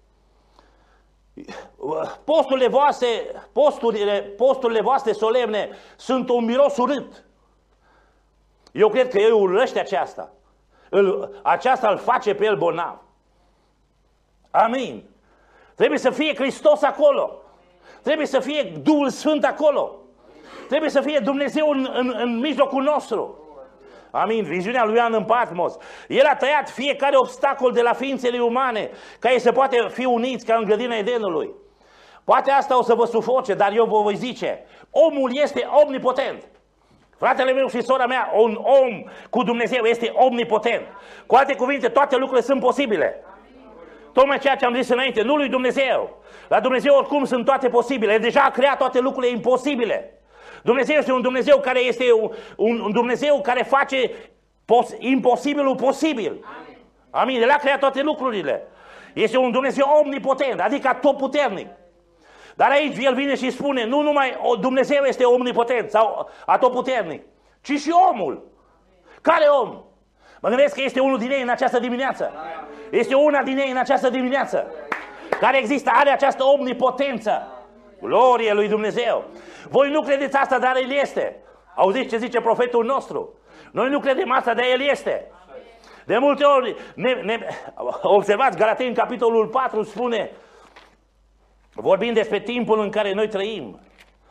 posturile voastre, posturile, posturile voastre solemne sunt un miros urât. Eu cred că el urăște aceasta. Îl, aceasta îl face pe el bolnav. Amin. Trebuie să fie Hristos acolo. Trebuie să fie Duhul Sfânt acolo. Trebuie să fie Dumnezeu în, în, în mijlocul nostru. Amin. Viziunea lui Ioan în Patmos. El a tăiat fiecare obstacol de la ființele umane ca ei să poate fi uniți ca în grădina Edenului. Poate asta o să vă sufoce, dar eu vă voi zice, omul este omnipotent. Fratele meu și sora mea, un om cu Dumnezeu este omnipotent. Cu alte cuvinte, toate lucrurile sunt posibile. Tocmai ceea ce am zis înainte, nu lui Dumnezeu. La Dumnezeu oricum sunt toate posibile. El deja a creat toate lucrurile imposibile. Dumnezeu este un Dumnezeu care este un, un Dumnezeu care face pos, imposibilul posibil. Amin. El a creat toate lucrurile. Este un Dumnezeu omnipotent, adică atotputernic. Dar aici el vine și spune, nu numai Dumnezeu este omnipotent sau atotputernic, ci și omul. Care om? Mă gândesc că este unul din ei în această dimineață. Este una din ei în această dimineață. Care există, are această omnipotență. Glorie lui Dumnezeu. Voi nu credeți asta, dar El este. Auziți ce zice profetul nostru? Noi nu credem asta, dar El este. De multe ori, ne, ne, observați, Galateni, capitolul patru spune, vorbind despre timpul în care noi trăim.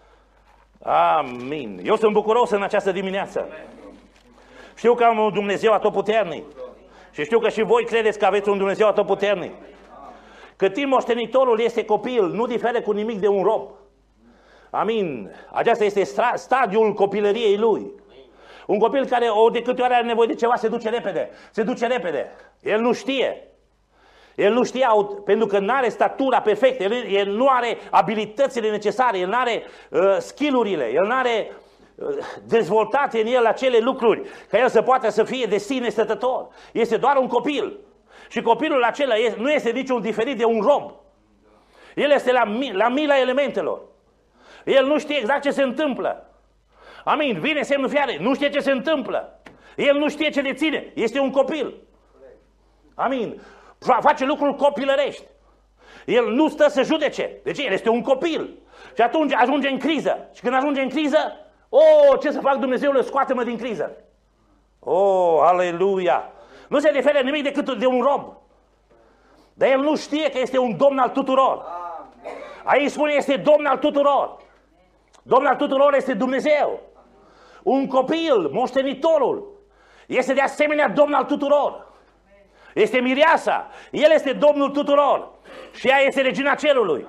Amin. Eu sunt bucuros în această dimineață. Știu că am un Dumnezeu atotputernic. Și știu că și voi credeți că aveți un Dumnezeu atotputernic. Cât timp moștenitorul este copil, nu diferă cu nimic de un rob. Amin. Aceasta este stadiul copilăriei lui. Un copil care o de câte ori are nevoie de ceva se duce repede. Se duce repede. El nu știe. El nu știe, pentru că nu are statura perfectă, el, el nu are abilitățile necesare, el nu are uh, skill-urile, el nu are uh, dezvoltate în el acele lucruri, ca el să poată să fie de sine stătător. Este doar un copil. Și copilul acela este, nu este niciun diferit de un rob. El este la, la mila elementelor. El nu știe exact ce se întâmplă. Amin. Vine semnul fiare, nu știe ce se întâmplă. El nu știe ce le ține. Este un copil. Amin. Face lucruri copilărești. El nu stă să judece. Deci el este un copil. Și atunci ajunge în criză. Și când ajunge în criză, oh, ce să fac, Dumnezeule, scoate-mă din criză. Oh, aleluia. Nu se referă nimic decât de un rob. Dar el nu știe că este un domn al tuturor. Aici spune, este domn al tuturor. Domn al tuturor este Dumnezeu. Un copil, moștenitorul, este de asemenea domn al tuturor. Este mireasa. El este Domnul tuturor. Și ea este regina cerului.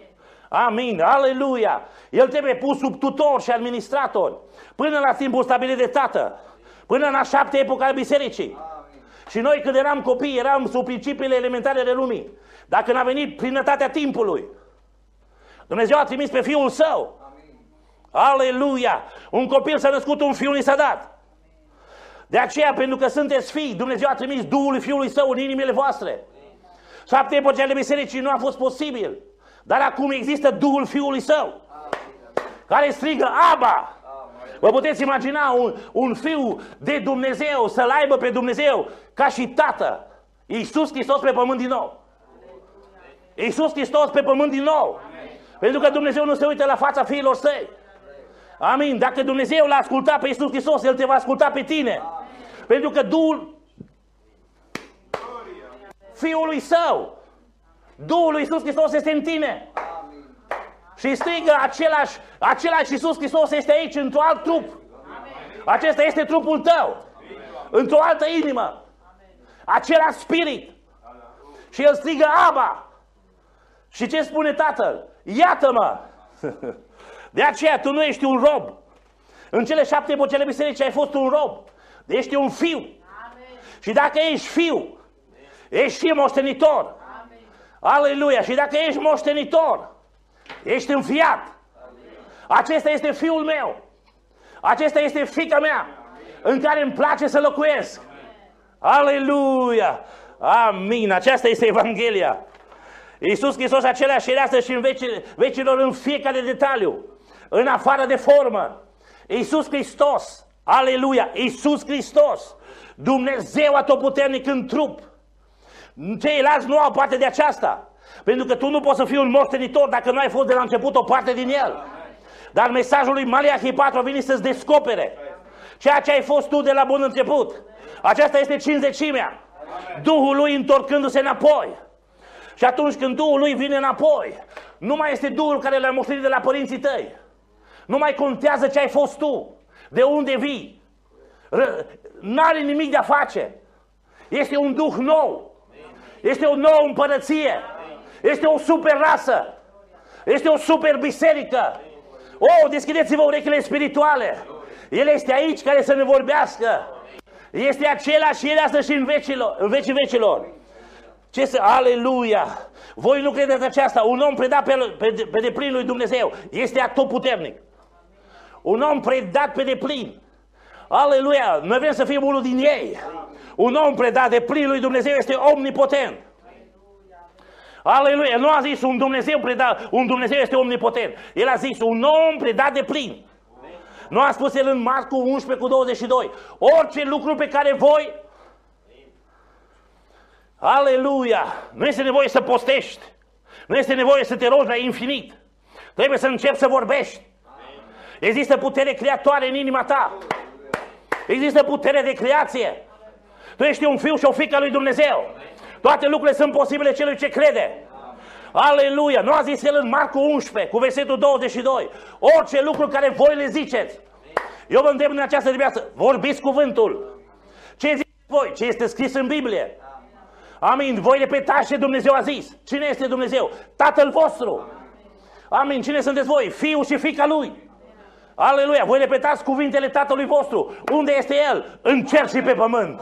Amin. Aleluia. El trebuie pus sub tutor și administrator. Până la timpul stabilit de tată. Până la șapte epoca a bisericii. Și noi când eram copii, eram sub principiile elementare ale lumii. Dar când a venit plinătatea timpului, Dumnezeu a trimis pe Fiul Său. Aleluia. Un copil s-a născut, un fiu ni s-a dat. De aceea, pentru că sunteți fii, Dumnezeu a trimis Duhul Fiului Său în inimile voastre. Șapte epoci ale bisericii nu a fost posibil. Dar acum există Duhul Fiului Său, care strigă, Aba! Vă puteți imagina un, un fiu de Dumnezeu să-L aibă pe Dumnezeu ca și tată. Iisus Hristos pe pământ din nou. Iisus Hristos pe pământ din nou. Pentru că Dumnezeu nu se uită la fața fiilor Săi. Amin. Dacă Dumnezeu l-a ascultat pe Iisus Hristos, El te va asculta pe tine. Pentru că Duhul Fiului Său, Duhul lui Iisus Hristos este în tine. Și strigă, același, același Iisus Hristos este aici, într-un alt trup. Acesta este trupul tău. Într-o altă inimă. Același spirit. Și El strigă, Aba! Și ce spune Tatăl? Iată-mă! De aceea tu nu ești un rob. În cele șapte epoci ale bisericii ai fost un rob. Ești un fiu. Amen. Și dacă ești fiu, ești și moștenitor. Amen. Aleluia! Și dacă ești moștenitor, ești înfiat. Amen. Acesta este fiul meu. Acesta este fiica mea. Amen. În care îmi place să locuiesc. Amen. Aleluia! Amin! Aceasta este Evanghelia. Iisus Hristos același era astăzi și în vecii, vecilor în fiecare detaliu. În afară de formă. Iisus Hristos. Aleluia! Iisus Hristos. Dumnezeu atotputernic în trup. Ceilalți nu au parte de aceasta. Pentru că tu nu poți să fii un moștenitor dacă nu ai fost de la început o parte din el. Dar mesajul lui Maleahi patru a venit să-ți descopere ceea ce ai fost tu de la bun început. Aceasta este cincizecimea. Duhul lui întorcându-se înapoi. Și atunci când Duhul lui vine înapoi, nu mai este Duhul care l-ai moștenit de la părinții tăi. Nu mai contează ce ai fost tu, de unde vii. N-are nimic de a face. Este un Duh nou. Este o nouă împărăție. Este o super rasă. Este o super biserică. Oh, deschideți-vă urechile spirituale. El este aici care să ne vorbească. Este același și el astăzi și în, vecilor, în vecii vecilor. Ce să, aleluia! Voi nu credeți aceasta? Un om predat pe, pe, pe deplin lui Dumnezeu este atotputernic. Un om predat pe deplin. Aleluia! Noi vrem să fim unul din ei. Un om predat de plin lui Dumnezeu este omnipotent. Aleluia! Nu a zis un Dumnezeu predat, un Dumnezeu este omnipotent. El a zis un om predat de plin. Nu a spus el în Marcu unsprezece cu douăzeci și doi. Orice lucru pe care voi... Aleluia! Nu este nevoie să postești. Nu este nevoie să te rogi la infinit. Trebuie să începi să vorbești. Există putere creatoare în inima ta. Există putere de creație. Tu ești un fiu și o fiică lui Dumnezeu. Toate lucrurile sunt posibile celui ce crede. Aleluia! Nu a zis el în Marcu unsprezece, cu versetul douăzeci și doi. Orice lucru care voi le ziceți. Eu vă întreb în această dimineață, vorbiți cuvântul. Ce ziceți voi? Ce este scris în Biblie? Amin. Voi repetați ce Dumnezeu a zis. Cine este Dumnezeu? Tatăl vostru. Amin. Cine sunteți voi? Fiul și fiica lui. Aleluia. Voi repetați cuvintele Tatălui vostru. Unde este El? În cer și pe pământ.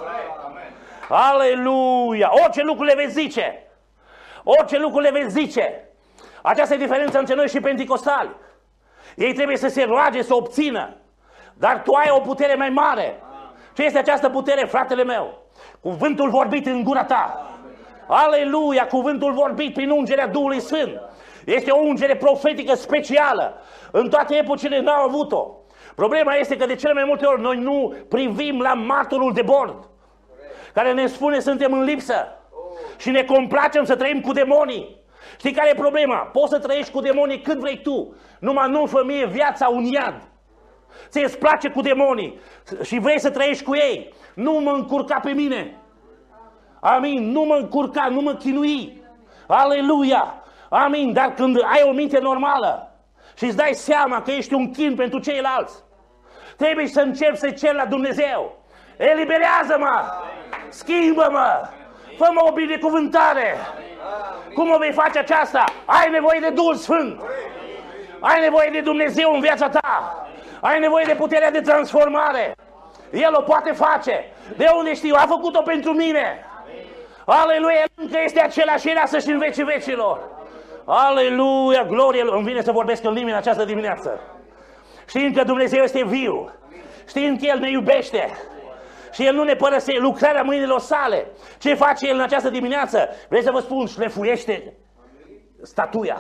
Aleluia. Orice lucru le veți zice. Orice lucru le veți zice. Aceasta e diferența între noi și penticostali. Ei trebuie să se roage să obțină. Dar tu ai o putere mai mare. Ce este această putere, fratele meu? Cuvântul vorbit în gura ta. Aleluia, cuvântul vorbit prin ungerea Duhului Sfânt. Este o ungere profetică specială. În toate epocile n-au avut-o. Problema este că de cele mai multe ori noi nu privim la martorul de bord, care ne spune suntem în lipsă și ne complacem să trăim cu demonii. Știi care e problema? Poți să trăiești cu demonii cât vrei tu, numai nu fă mie viața un iad. Ți-ți place cu demonii și vrei să trăiești cu ei. Nu mă încurca pe mine. Amin. Nu mă încurca, nu mă chinui. Aleluia. Amin. Dar când ai o minte normală și îți dai seama că ești un chin pentru ceilalți, trebuie să începi să ceri la Dumnezeu. Eliberează-mă. Schimbă-mă. Fă-mă o binecuvântare. Cum o vei face aceasta? Ai nevoie de Duhul Sfânt. Ai nevoie de Dumnezeu în viața ta. Ai nevoie de puterea de transformare. El o poate face. De unde știu? A făcut-o pentru mine. Aleluia, încă este același ieri și în vecii vecilor. Aleluia, glorie. Îmi vine să vorbesc în limbi în această dimineață. Știind că Dumnezeu este viu, știind că El ne iubește și El nu ne părăsește, lucrarea mâinilor sale. Ce face El în această dimineață? Vrei să vă spun, șlefuiește statuia.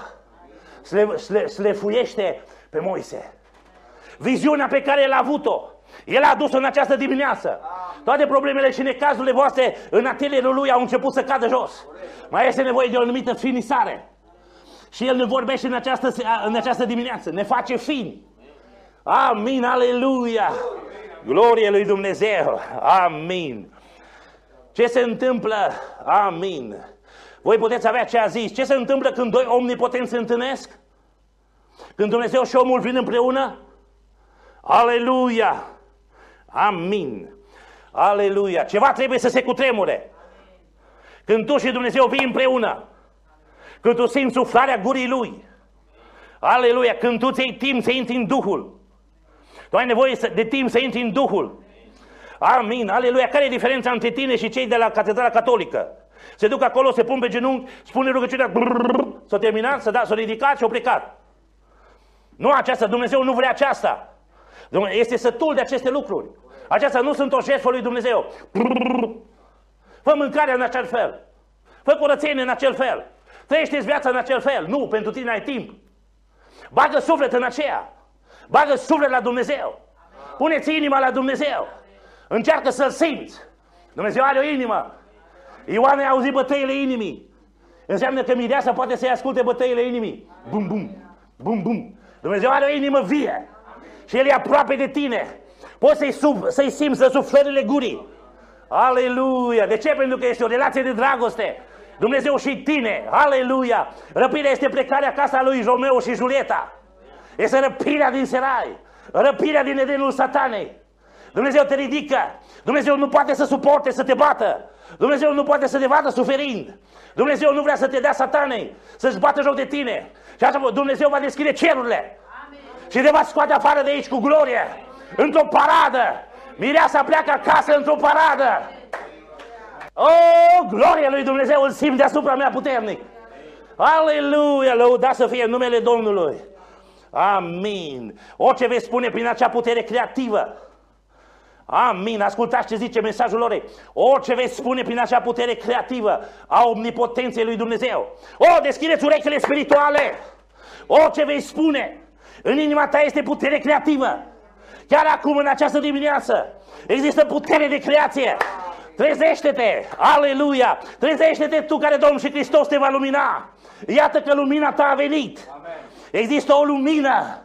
Șlefuiește pe Moise. Viziunea pe care El a avut-o, El a adus-o în această dimineață. Toate problemele și necazurile voastre în atelierul Lui au început să cadă jos. Mai este nevoie de o anumită finisare. Și El ne vorbește în această, în această dimineață. Ne face fini. Amin, aleluia. Glorie lui Dumnezeu. Amin. Ce se întâmplă? Amin. Voi puteți avea ce a zis. Ce se întâmplă când doi omnipotenți se întâlnesc? Când Dumnezeu și omul vin împreună? Aleluia! Amin! Aleluia! Ceva trebuie să se cutremure. Când tu și Dumnezeu vii împreună, când tu simți suflarea gurii Lui, aleluia! Când tu ți-ai timp să intri în Duhul, tu ai nevoie de timp să intri în Duhul. Amin! Aleluia! Care e diferența între tine și cei de la Catedrala Catolică? Se duc acolo, se pun pe genunchi, spune rugăciunea, s-a terminat, s-a dat, s-a ridicat și a plecat. Nu aceasta, Dumnezeu nu vrea aceasta. Este sătul de aceste lucruri. Aceasta nu sunt o jertfă lui Dumnezeu. Fă mâncarea în acel fel. Fă curățenie în acel fel. Trăiește-ți viața în acel fel. Nu, pentru tine ai timp. Bagă suflet în aceea. Bagă suflet la Dumnezeu. Pune-ți inima la Dumnezeu. Încearcă să-L simți. Dumnezeu are o inimă. Ioan a auzit bătăile inimii. Înseamnă că mireasa poate să-i asculte bătăile inimii. Bum, bum, bum, bum. Dumnezeu are o inimă vie. Și El e aproape de tine. Poți să-i, sub, să-i simți să suflările gurii. Aleluia! De ce? Pentru că este o relație de dragoste. Dumnezeu și tine. Aleluia! Răpirea este plecarea casa lui Romeo și Julieta. Este răpirea din serai. Răpirea din Edenul Satanei. Dumnezeu te ridică. Dumnezeu nu poate să suporte să te bată. Dumnezeu nu poate să te vadă suferind. Dumnezeu nu vrea să te dea Satanei, să-ți bată joc de tine. Și așa Dumnezeu va deschide cerurile. Și te va scoate afară de aici cu glorie. Într-o paradă. Mireasa pleacă acasă într-o paradă. Oh, gloria lui Dumnezeu, îl simt deasupra mea puternic. Aleluia, lăudat să fie numele Domnului. Amin. Orice vei spune prin acea putere creativă. Amin. Ascultați ce zice mesajul lor. Orice vei spune prin acea putere creativă a omnipotenței lui Dumnezeu. O, deschideți urechile spirituale. Orice vei spune în inima ta este putere creativă. Chiar acum, în această dimineață, există putere de creație. Trezește-te! Aleluia! Trezește-te tu care Domnul și Hristos te va lumina. Iată că lumina ta a venit. Există o lumină.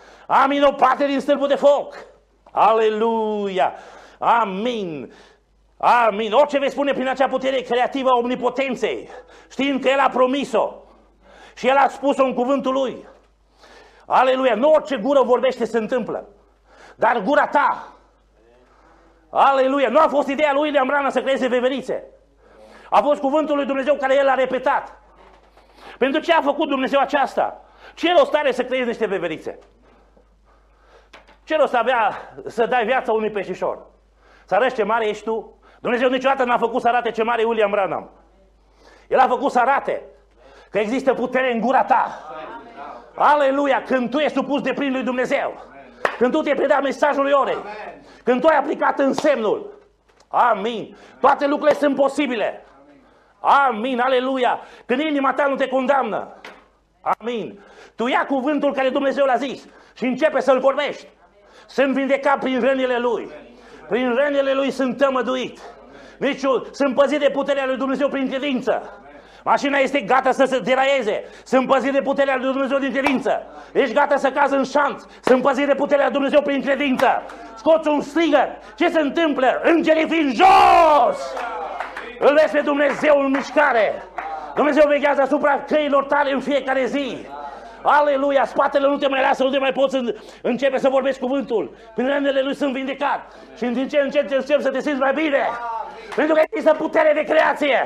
Amin, o parte din stâlpul de foc. Aleluia! Amin! Amin. Orice vei spune prin acea putere creativă a omnipotenței, știind că El a promis-o și El a spus-o în cuvântul Lui. Aleluia. Nu orice gură vorbește se întâmplă, dar gura ta. Aleluia. Nu a fost ideea lui William Branham să creeze veverițe. A fost cuvântul lui Dumnezeu care El a repetat. Pentru ce a făcut Dumnezeu aceasta? Ce rost are să creezi niște veverițe? Ce rost avea să dai viața unui peștișor? Să arăți ce mare ești tu? Dumnezeu niciodată n-a făcut să arate ce mare e William Branham. El a făcut să arate că există putere în gura ta. Aleluia! Când tu ești supus de plin lui Dumnezeu, când tu te-ai predat mesajului orei, când tu ai aplicat însemnul, amin, toate lucrurile sunt posibile. Amin, aleluia! Când inima ta nu te condamnă, amin, tu ia cuvântul care Dumnezeu l-a zis și începe să-l vorbești. Sunt vindecat prin rănile Lui. Prin rănile Lui sunt tămăduit. Deci sunt păzit de puterea lui Dumnezeu prin credință. Mașina este gata să se deraieze. Sunt păzit de puterea lui Dumnezeu din credință. Ești gata să cazi în șanț. Sunt păzit de puterea lui Dumnezeu prin credință. Scoți un strigăt. Ce se întâmplă? Îngerii vin jos! Îl vezi pe Dumnezeu în mișcare. Dumnezeu veghează asupra căilor tale în fiecare zi. Aleluia, spatele nu te mai lasă, nu te mai poți începe să vorbești cuvântul. Prin rănile Lui sunt vindecat. Și din ce în ce începi să te simți mai bine. Pentru că există putere de creație.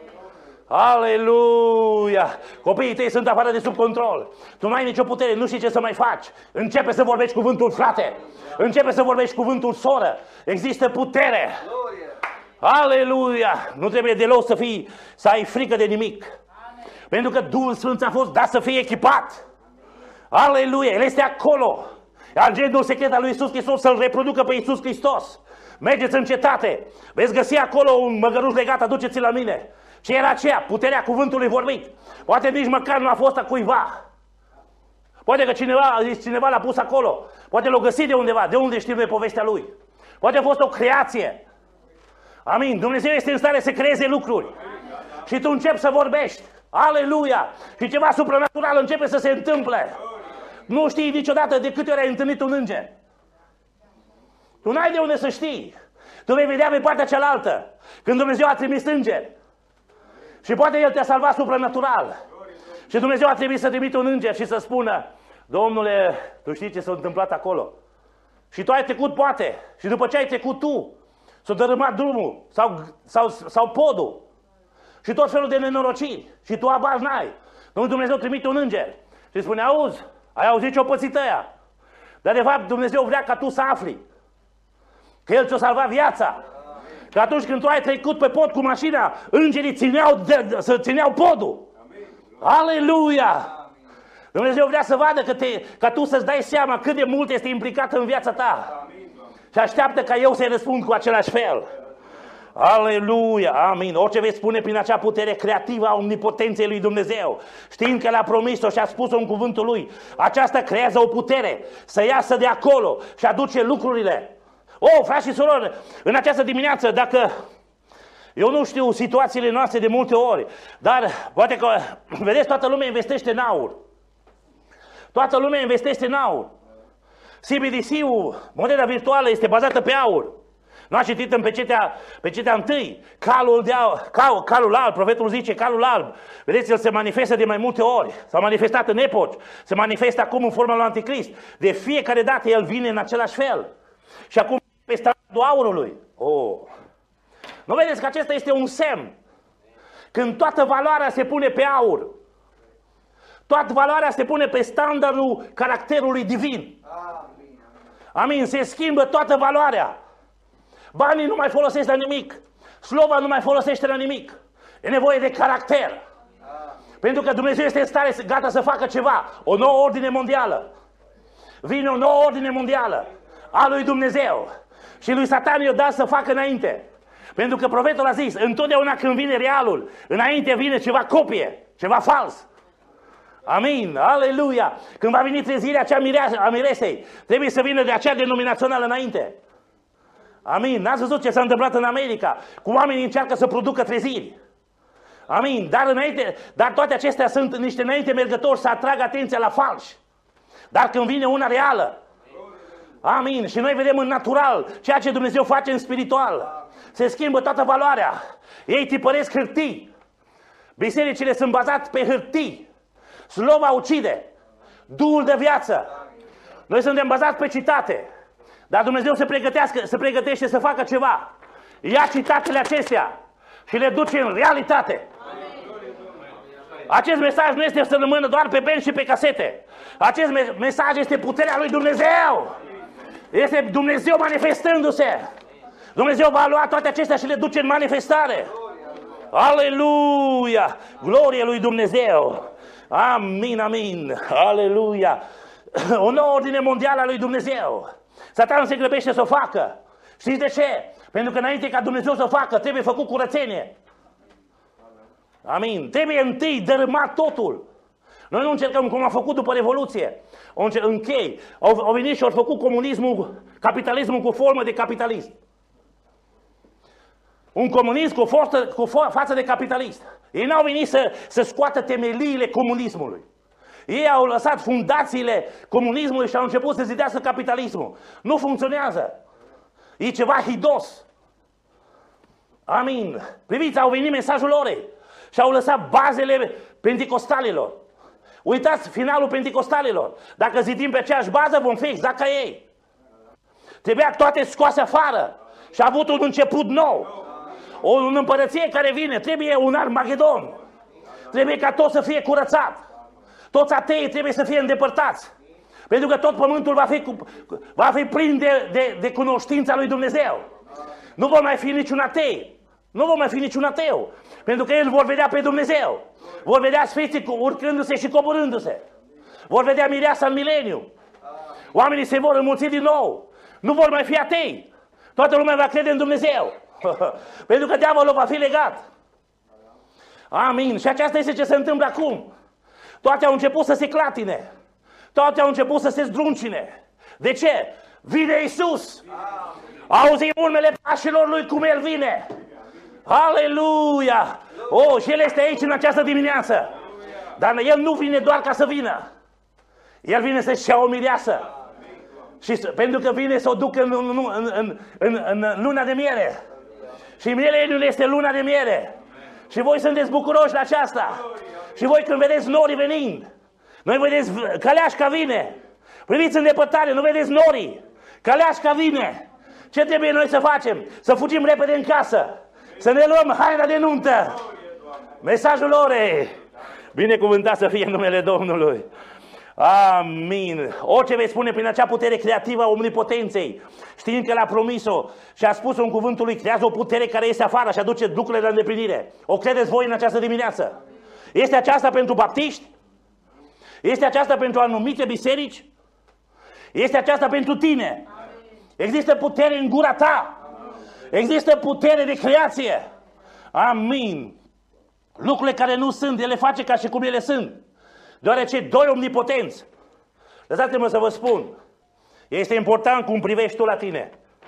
Aleluia! Copiii tăi sunt afară de sub control. Tu nu ai nicio putere, nu știi ce să mai faci. Începe să vorbești cuvântul, frate. Începe să vorbești cuvântul, soră. Există putere. Aleluia! Nu trebuie deloc să fii, să ai frică de nimic. Pentru că Duhul Sfânt a fost dat să fie echipat. Aleluia! El este acolo. Agentul secret al lui Iisus Hristos să-L reproducă pe Iisus Hristos. Mergeți în cetate. Veți găsi acolo un măgăruș legat, aduceți-l la mine. Ce era aceea? Puterea cuvântului vorbit. Poate nici măcar nu a fost a cuiva. Poate că cineva, cineva l-a pus acolo. Poate l-a găsit de undeva. De unde știm noi povestea lui? Poate a fost o creație. Amin. Dumnezeu este în stare să creeze lucruri. Și tu începi să vorbești. Aleluia! Și ceva supranatural începe să se întâmple. Nu știi niciodată de câte ori ai întâlnit un înger. Tu n-ai de unde să știi. Tu vei vedea pe partea cealaltă când Dumnezeu a trimis îngeri. Și poate El te-a salvat supranatural. Și Dumnezeu a trebuit să trimită un înger și să spună: Domnule, tu știi ce s-a întâmplat acolo. Și tu ai trecut, poate. Și după ce ai trecut tu, s-a dărâmat drumul sau, sau, sau podul. Și tot felul de nenorociri. Și tu abar n-ai. Dumnezeu trimite un înger și spune: auzi, ai auzit ce-o pățit ăia. Dar de fapt Dumnezeu vrea ca tu să afli că El ți-a salvat viața. Că atunci când tu ai trecut pe pod cu mașina, îngerii țineau, de, să țineau podul. Aleluia! Dumnezeu vrea să vadă că te, ca tu să-ți dai seama cât de mult este implicat în viața ta. Și așteaptă ca eu să-i răspund cu același fel. Aleluia, amin. Orice vei spune prin acea putere creativă a omnipotenței lui Dumnezeu, știind că l-a promis-o și a spus-o în cuvântul lui, aceasta creează o putere să iasă de acolo și aduce lucrurile. Oh, frați și surori, în această dimineață, dacă eu nu știu situațiile noastre de multe ori, dar poate că, vedeți, toată lumea investește în aur. Toată lumea investește în aur. C B D C-ul, moneda virtuală, este bazată pe aur. Nu a citit în pecetea, pecetea întâi, calul, de aur, cal, calul alb, profetul zice calul alb. Vedeți, el se manifestă de mai multe ori, s-a manifestat în epoci, se manifestă acum în forma lui Anticrist. De fiecare dată el vine în același fel. Și acum pe standardul aurului. Oh. Nu vedeți că acesta este un semn? Când toată valoarea se pune pe aur, toată valoarea se pune pe standardul caracterului divin. Amin, se schimbă toată valoarea. Banii nu mai folosesc la nimic. Slova nu mai folosește la nimic. E nevoie de caracter. Pentru că Dumnezeu este în stare, gata să facă ceva. O nouă ordine mondială. Vine o nouă ordine mondială a lui Dumnezeu. Și lui Satan i-a dat să facă înainte. Pentru că profetul a zis, întotdeauna când vine realul, înainte vine ceva copie, ceva fals. Amin, aleluia. Când va veni trezirea acea a miresei, trebuie să vină de acea denominațională înainte. Amin, n-ați văzut ce s-a întâmplat în America? Cum oamenii încearcă să producă treziri. Amin, dar, înainte, dar toate acestea sunt niște înainte mergători să atragă atenția la falși. Dar când vine una reală, amin, și noi vedem în natural ceea ce Dumnezeu face în spiritual. se schimbă toată valoarea. Ei tipăresc hârtii. Bisericile sunt bazate pe hârtii. Slova ucide. Duhul de viață. Noi suntem bazați pe citate. Dar Dumnezeu se, pregătească, se pregătește să facă ceva. Ia citatele acestea și le duce în realitate. Acest mesaj nu este să rămână doar pe benzi și pe casete. Acest mesaj este puterea lui Dumnezeu. Este Dumnezeu manifestându-se. Dumnezeu va lua toate acestea și le duce în manifestare. Aleluia! Glorie lui Dumnezeu! Amin, amin! Aleluia! O nouă ordine mondială a lui Dumnezeu. Satan se grăbește să o facă. Știți de ce? Pentru că înainte ca Dumnezeu să o facă, trebuie făcut curățenie. Amin. Trebuie întâi dărâmat totul. Noi nu încercăm cum am făcut după Revoluție. Închei. Au, au venit și au făcut comunismul, capitalismul cu formă de capitalism. Un comunism cu, forță, cu față de capitalist. Ei n-au venit să, să scoată temeliile comunismului. Ei au lăsat fundațiile comunismului și au început să zidească capitalismul. Nu funcționează. E ceva hidos. Amin. Priviți, au venit mesajul orei și au lăsat bazele penticostalilor. Uitați finalul penticostalilor. Dacă zidim pe aceeași bază, vom fi exact ca ei. Trebuia toate scoase afară și a avut un început nou. O împărăție care vine, trebuie un Armagedon. Trebuie ca tot să fie curățat. Toți ateii trebuie să fie îndepărtați. Pentru că tot pământul va fi, va fi plin de, de, de cunoștința lui Dumnezeu. Nu vor mai fi niciun atei. Nu vor mai fi niciun ateu. Pentru că ei vor vedea pe Dumnezeu. Vor vedea sfinții urcându-se și coborându-se. Vor vedea mireasa în mileniu. Oamenii se vor înmulți din nou. Nu vor mai fi atei. Toată lumea va crede în Dumnezeu. Pentru că diavolul va fi legat. Amin. Și aceasta este ce se întâmplă acum. Toate au început să se clatine. Toate au început să se zdruncine. De ce? Vine Iisus. Auzi urmele pașilor lui cum El vine. Aleluia! Oh, și El este aici în această dimineață. Dar El nu vine doar ca să vină. El vine să-și ia o mireasă. Și pentru că vine să o ducă în, în, în, în, în luna de miere. Și mileniul este luna de miere. Și voi sunteți bucuroși la aceasta. Și voi când vedeți norii venind, noi vedeți caleașca vine. Priviți în depărtare, nu vedeți norii. Caleașca vine. Ce trebuie noi să facem? Să fugim repede în casă. Să ne luăm haina de nuntă. Mesajul orei. Binecuvântat să fie numele Domnului. Amin. Orice vei spune prin acea putere creativă a omnipotenței, știind că l-a promis-o și a spus-o în cuvântul lui, creează o putere care este afară și aduce lucrurile la îndeplinire. O credeți voi în această dimineață? Este aceasta pentru baptiști? Este aceasta pentru anumite biserici? Este aceasta pentru tine? Există putere în gura ta? Există putere de creație? Amin. Lucrurile care nu sunt, El le face ca și cum ele sunt. Deoarece doi omnipotenți. Lăsați-mă să vă spun. Este important cum privești tu la tine.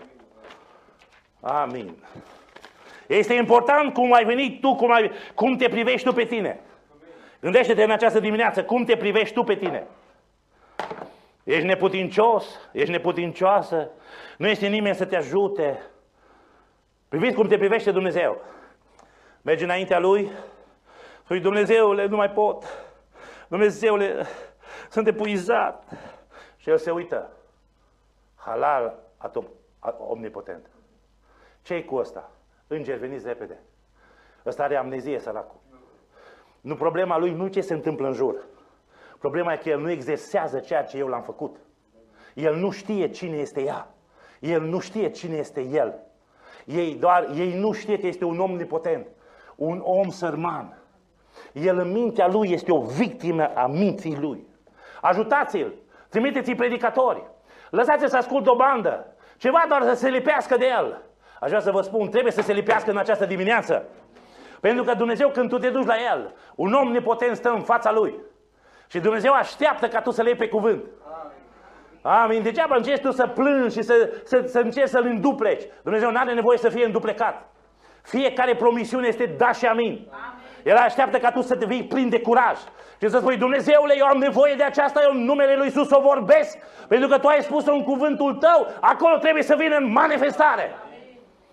Amin. Este important cum ai venit tu, cum, ai, cum te privești tu pe tine. Gândește-te în această dimineață, cum te privești tu pe tine. Ești neputincios, ești neputincioasă, nu este nimeni să te ajute. Priviți cum te privește Dumnezeu. Mergi înaintea Lui, spui, Dumnezeule, nu mai pot. Dumnezeule, sunt epuizat. Și El se uită. Halal omnipotent. Ce-i cu ăsta? Îngeri, veniți repede. Ăsta are amnezie, săracul. Nu, problema lui nu ce se întâmplă în jur. Problema e că el nu exersează ceea ce eu l-am făcut. El nu știe cine este ea. El nu știe cine este el. Ei, doar, ei nu știe că este un om omnipotent. Un om sărman. El în mintea lui este o victimă a minții lui. Ajutați-l. Trimiteți-i predicatori. Lăsați-l să asculte o bandă. Ceva doar să se lipească de el. Aș vrea să vă spun, trebuie să se lipească în această dimineață. Pentru că Dumnezeu, când tu te duci la El, un om nepotent stă în fața Lui. Și Dumnezeu așteaptă ca tu să le iei pe cuvânt. Amin. Degeaba încerci tu să plângi și să, să, să încerci să-L îndupleci. Dumnezeu nu are nevoie să fie înduplecat. Fiecare promisiune este da și amin. El așteaptă ca tu să te vii plin de curaj. Și să spui, Dumnezeule, eu am nevoie de aceasta, eu în numele Lui Iisus o vorbesc. Pentru că tu ai spus-o în cuvântul tău, acolo trebuie să vină în manifestare.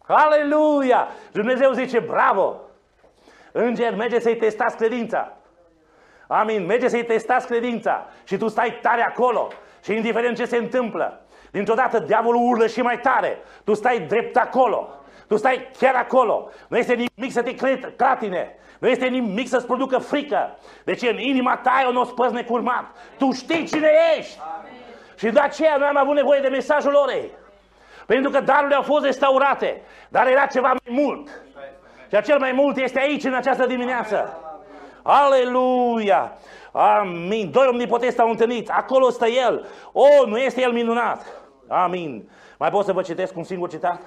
Aleluia! Dumnezeu zice, bravo! Înger, merge să-i testați credința. Amin, merge să-i testați credința. Și tu stai tare acolo. Și indiferent ce se întâmplă, dintr-o dată diavolul urlă și mai tare. Tu stai drept acolo. Tu stai chiar acolo. Nu este nimic să te clatine. Nu este nimic să-ți producă frică. Deci în inima ta eu nu o spăți necurmat. Tu știi cine ești. Amin. Și de aceea noi am avut nevoie de mesajul orei. Pentru că darurile au fost restaurate. Dar era ceva mai mult. Și acel mai mult este aici în această dimineață. Aleluia! Amin. Doi omnipotenți au întâlnit. Acolo stă El. O, nu este El minunat? Amin. Mai pot să vă citesc un singur citat?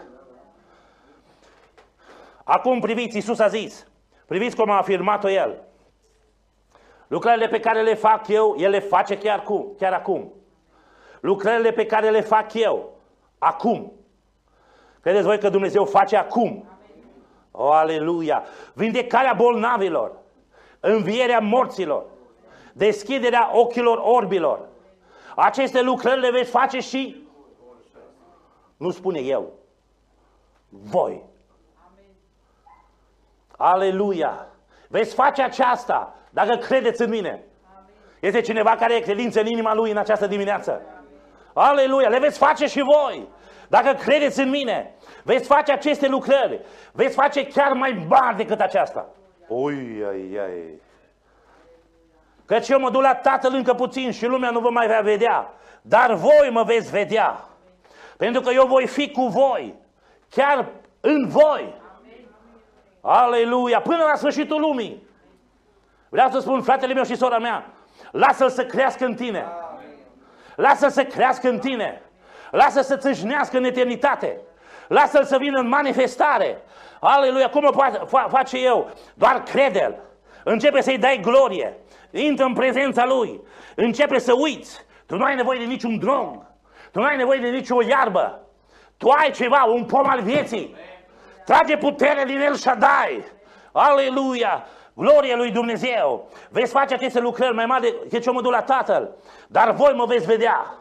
Acum priviți, Iisus a zis. Priviți cum a afirmat-o El. Lucrările pe care le fac eu, El le face chiar, cum, chiar acum. Lucrările pe care le fac eu, acum. Credeți voi că Dumnezeu face acum? O, aleluia! Vindecarea bolnavilor, învierea morților, deschiderea ochilor orbilor. Aceste lucrări le veți face și, nu spune eu, voi. Aleluia! Veți face aceasta dacă credeți în mine. Este cineva care are credință în inima lui în această dimineață. Aleluia! Le veți face și voi. Dacă credeți în mine, veți face aceste lucrări. Veți face chiar mai mari decât aceasta. Ui, ai, ai. Căci eu mă duc la Tatăl încă puțin și lumea nu vă mai va vedea. Dar voi mă veți vedea. Pentru că eu voi fi cu voi. Chiar în voi. Aleluia! Până la sfârșitul lumii. Vreau să spun, fratele meu și sora mea, lasă-l să crească în tine. Lasă-l să crească în tine. Lasă-l să țâșnească în eternitate. Lasă-l să vină în manifestare. Aleluia! Cum o face eu? Doar crede-l. Începe să-i dai glorie. Intră în prezența lui. Începe să uiți. Tu nu ai nevoie de niciun drog. Tu nu ai nevoie de nicio iarbă. Tu ai ceva, un pom al vieții. Trage putere din El Shaddai. Aleluia! Glorie lui Dumnezeu. Veți face aceste lucrări mai mari decât eu mă duc la Tatăl. Dar voi mă veți vedea.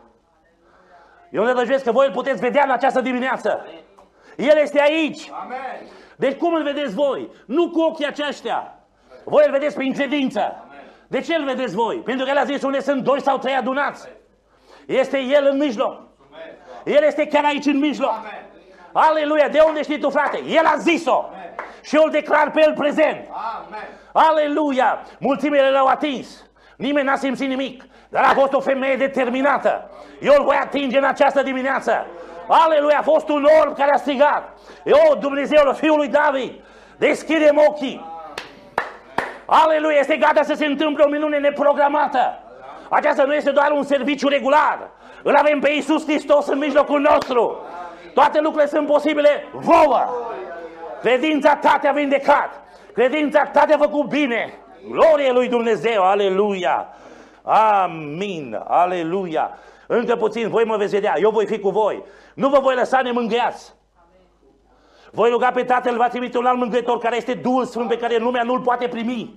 Eu ne dăjduiesc că voi îl puteți vedea în această dimineață. El este aici. Amen. Deci cum îl vedeți voi? Nu cu ochii aceștia. Voi îl vedeți prin credință. De ce îl vedeți voi? Pentru că El a zis unde sunt doi sau trei adunați. Este El în mijloc. El este chiar aici în mijloc. Aleluia! De unde știi tu, frate? El a zis-o. Și eu îl declar pe El prezent. Amen. Aleluia! Mulțimile l-au atins. Nimeni n-a simțit nimic. Dar a fost o femeie determinată. Eu îl voi atinge în această dimineață. Aleluia! A fost un orb care a strigat. Eu, Dumnezeul Fiului David, deschidem ochii. Aleluia! Este gata să se întâmple o minune neprogramată. Aceasta nu este doar un serviciu regular. Îl avem pe Iisus Hristos în mijlocul nostru. Toate lucrurile sunt posibile vouă. Credința ta te-a vindecat. Credința ta te-a făcut bine. Glorie lui Dumnezeu. Aleluia. Amin. Aleluia. Încă puțin, voi mă veți vedea. Eu voi fi cu voi. Nu vă voi lăsa nemângâiați. Voi ruga pe Tatăl, va trimite un alt mângâietor care este Duhul Sfânt pe care lumea nu-l poate primi.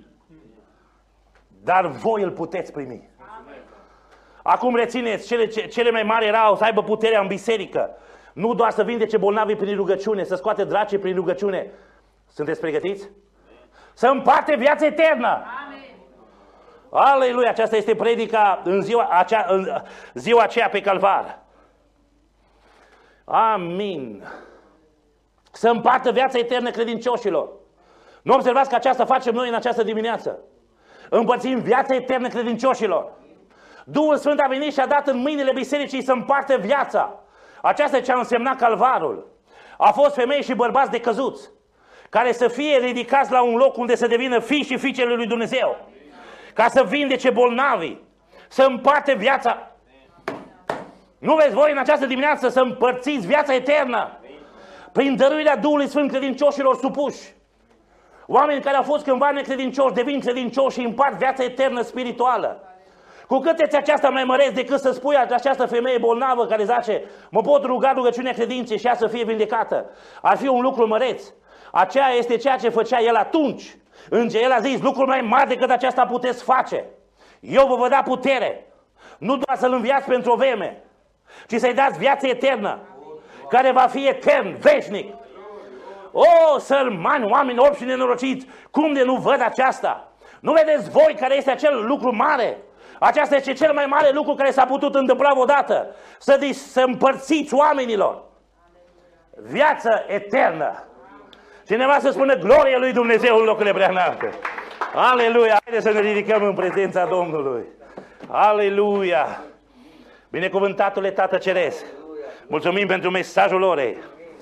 Dar voi îl puteți primi. Acum rețineți, cele, cele mai mari erau să aibă puterea în biserică. Nu doar să vindece bolnavii prin rugăciune, să scoate dracii prin rugăciune. Sunteți pregătiți? Să împarte viața eternă. Amin. Aleluia! Aceasta este predica în ziua, acea, în ziua aceea pe Calvar. Amin. Să împartă viața eternă credincioșilor. Nu observați că aceasta facem noi în această dimineață. Împărțim viața eternă credincioșilor. Duhul Sfânt a venit și a dat în mâinile bisericii să împartă viața. Aceasta e ce a însemnat Calvarul. A fost femei și bărbați decăzuți, care să fie ridicați la un loc unde să devină fii și fiicele lui Dumnezeu, ca să vindece bolnavii, să împarte viața. Nu veți voi în această dimineață să împărțiți viața eternă prin dăruirea Duhului Sfânt credincioșilor supuși. Oameni care au fost cândva necredincioși devin credincioși și împart viața eternă spirituală. Cu cât eți aceasta mai măreți decât să spui această femeie bolnavă care zice, mă pot ruga rugăciunea credinței și ea să fie vindecată. Ar fi un lucru măreț. Aceea este ceea ce făcea el atunci. Înge el a zis, lucruri mai mari decât aceasta puteți face. Eu vă voi da putere. Nu doar să-l înviați pentru o vreme, ci să-i dați viață eternă, care va fi etern, veșnic. O, sărmani, oameni orbi și nenorociți, cum de nu văd aceasta? Nu vedeți voi care este acel lucru mare? Aceasta este cel mai mare lucru care s-a putut întâmpla odată. Să, să împărțiți oamenilor viață eternă. Cineva să spună gloria lui Dumnezeu în locurile preînalte. Aleluia! Haideți să ne ridicăm în prezența Domnului. Aleluia! Binecuvântatule Tată Ceresc, mulțumim pentru mesajul orei.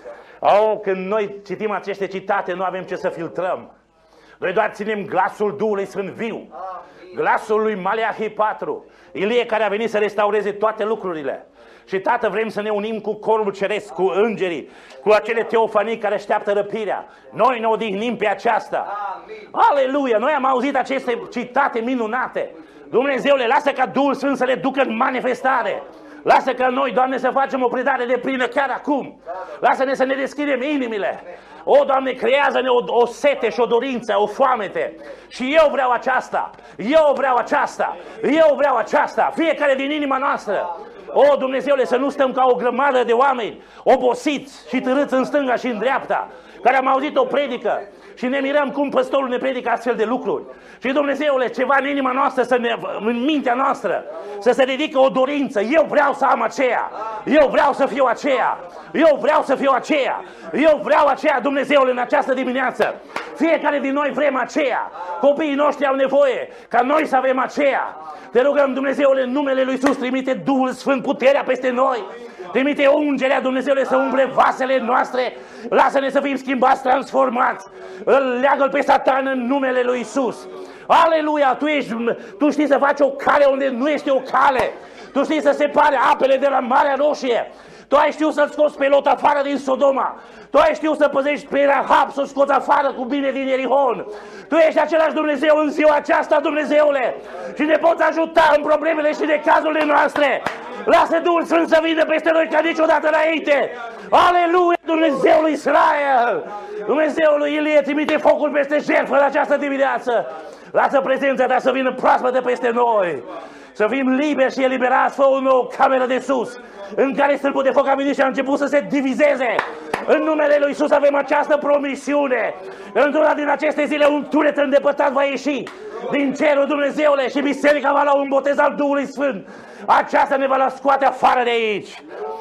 Oh, când noi citim aceste citate, nu avem ce să filtrăm. Noi doar ținem glasul Duhului Sfânt viu, glasul lui Maleahi patru, Ilie care a venit să restaureze toate lucrurile. Și Tată, vrem să ne unim cu corul ceresc, cu îngerii, cu acele teofanii care așteaptă răpirea. Noi ne odihnim pe aceasta. Aleluia! Noi am auzit aceste citate minunate. Dumnezeule, lasă ca Duhul Sfânt să le ducă în manifestare. Lasă ca noi, Doamne, să facem o predare de plină chiar acum. Lasă-ne să ne deschidem inimile. O, Doamne, creează-ne o, o sete și o dorință, o foamete. Și eu vreau aceasta. Eu vreau aceasta. Eu vreau aceasta. Fiecare din inima noastră. O, Dumnezeule, să nu stăm ca o grămadă de oameni obosiți și târâți în stânga și în dreapta, care am auzit o predică și ne mirăm cum păstorul ne predică astfel de lucruri. Și Dumnezeule, ceva în inima noastră, să ne, în mintea noastră, să se ridică o dorință. Eu vreau să am aceea. Eu vreau să fiu aceea. Eu vreau să fiu aceea. Eu vreau aceea, Dumnezeule, în această dimineață. Fiecare din noi vrem aceea. Copiii noștri au nevoie ca noi să avem aceea. Te rugăm, Dumnezeule, în numele Lui Iisus, trimite Duhul Sfânt puterea peste noi. Trimite ungerea, Dumnezeule, să umple vasele noastre. Lasă-ne să fim schimbați, transformați. Îl leagă-l pe Satan în numele Lui Iisus. Aleluia! Tu, ești, tu știi să faci o cale unde nu este o cale. Tu știi să separe apele de la Marea Roșie. Tu ai știut să-l scoți pe Lot afară din Sodoma. Tu ai știut să păzești pe Rahab, să-l scoți afară cu bine din Ierihon. Tu ești același Dumnezeu în ziua aceasta, Dumnezeule. Și ne poți ajuta în problemele și de cazurile noastre. Lasă Duhul Sfânt să vină peste noi ca niciodată înainte. Aleluia, Dumnezeul lui Israel. Dumnezeul lui Ilie, trimite focul peste jertfă în această dimineață. Lasă prezența ta să vină proaspătă peste noi. Să fim liberi și eliberați, fă o nouă cameră de sus, în care stâlpul de foc a venit și a început să se divizeze. În numele Lui Iisus avem această promisiune. Într-una din aceste zile un tunet îndepărtat va ieși din cerul, Dumnezeule, și biserica va lua un botez al Duhului Sfânt. Aceasta ne va scoate afară de aici.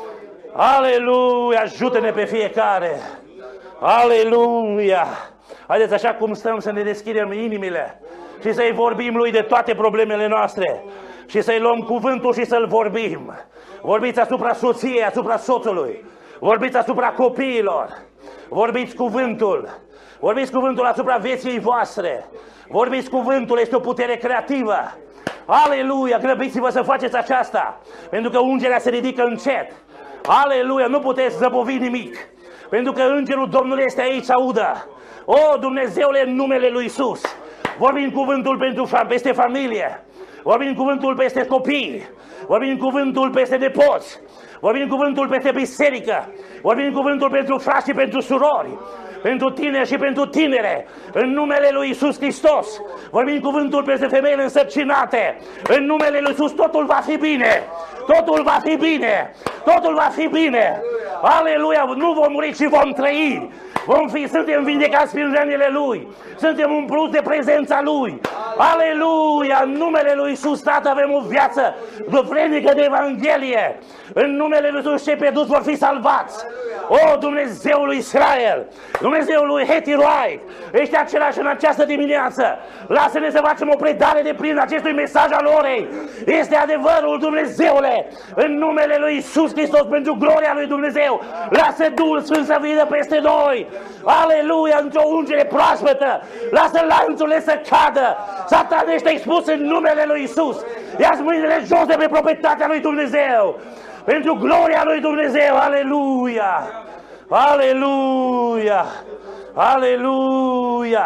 Aleluia, ajută-ne pe fiecare. Aleluia. Haideți, așa cum stăm, să ne deschidem inimile și să-i vorbim Lui de toate problemele noastre și să-i luăm cuvântul și să-l vorbim. Vorbiți asupra soției, asupra soțului. Vorbiți asupra copiilor. Vorbiți cuvântul. Vorbiți cuvântul asupra vieții voastre. Vorbiți cuvântul, este o putere creativă. Aleluia, grăbiți-vă să faceți aceasta, pentru că ungerea se ridică încet. Aleluia, nu puteți zăbovi nimic, pentru că Îngerul Domnului este aici să audă. O, Dumnezeule, în numele Lui Iisus, vorbim cuvântul pentru, peste familie, vorbim cuvântul peste copii, vorbim cuvântul peste nepoți, vorbim cuvântul peste biserică, vorbim cuvântul pentru frați și pentru surori, pentru tineri și pentru tinere, în numele Lui Iisus Hristos. Vorbim cuvântul peste femeile însărcinate, în numele Lui Iisus totul va fi bine, totul va fi bine, totul va fi bine. Aleluia, nu vom muri, ci vom trăi. Vom fi, suntem vindecați prin rănile Lui. Suntem umpluți de prezența Lui. Aleluia! În numele Lui Iisus, Tată, avem o viață vrednică de Evanghelie. În numele Lui Iisus, cei pierduți vor fi salvați. O, Dumnezeul lui Israel, Dumnezeul lui Heti Roai, ești același în această dimineață. Lasă-ne să facem o predare de plin acestui mesaj al orei. Este adevărul, Dumnezeule, în numele Lui Iisus Hristos, pentru gloria Lui Dumnezeu. Lasă Duhul Sfânt să vină peste noi. Aleluia, într-o ungere proaspătă. Lasă lanțurile să cadă. Satan este expus în numele Lui Iisus. Ia-ți mâinile jos de pe proprietatea Lui Dumnezeu. Pentru gloria Lui Dumnezeu. Aleluia. Aleluia. Aleluia.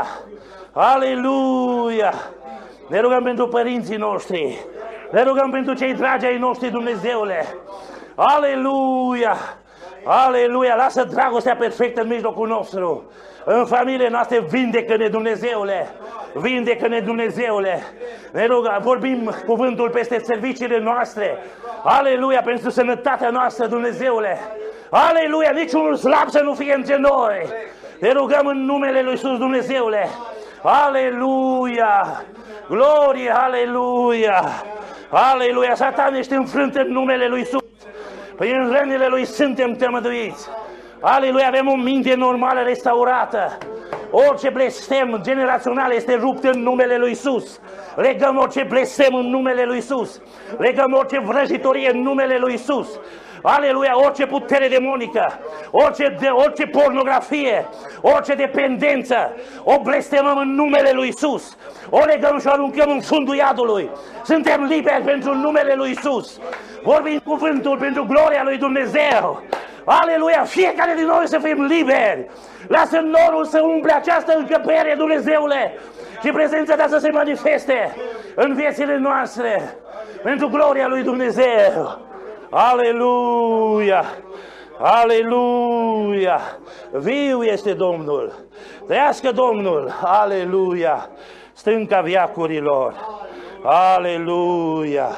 Aleluia. Ne rugăm pentru părinții noștri. Ne rugăm pentru cei dragi ai noștri, Dumnezeule. Aleluia. Aleluia, lasă dragostea perfectă în mijlocul nostru. În familiile noastre, vindecă-ne, Dumnezeule. Vindecă-ne, Dumnezeule. Ne rugăm, vorbim cuvântul peste serviciile noastre. Aleluia, pentru sănătatea noastră, Dumnezeule. Aleluia, niciunul slab să nu fie între noi. Te rugăm în numele Lui Iisus, Dumnezeule. Aleluia! Glorie, aleluia! Aleluia! Satan, ești înfrânt în numele Lui Iisus. Prin rănile Lui suntem tămăduiți. Aleluia! Avem o minte normală restaurată. Orice blestem generațional este rupt în numele Lui Iisus. Legăm orice blestem în numele Lui Iisus. Legăm orice vrăjitorie în numele Lui Iisus. Aleluia, orice putere demonică, orice, de, orice pornografie, orice dependență, o blestemăm în numele Lui Iisus. O legăm și o aruncăm în fundul iadului. Suntem liberi pentru numele Lui Iisus. Vorbim cuvântul pentru gloria Lui Dumnezeu. Aleluia, fiecare din noi să fim liberi. Lasă norul să umple această încăpere, Dumnezeule, și prezența ta să se manifeste în viețile noastre pentru gloria Lui Dumnezeu. Aleluia! Aleluia! Viu este Domnul! Trăiască Domnul! Aleluia! Stânca viacurilor! Aleluia!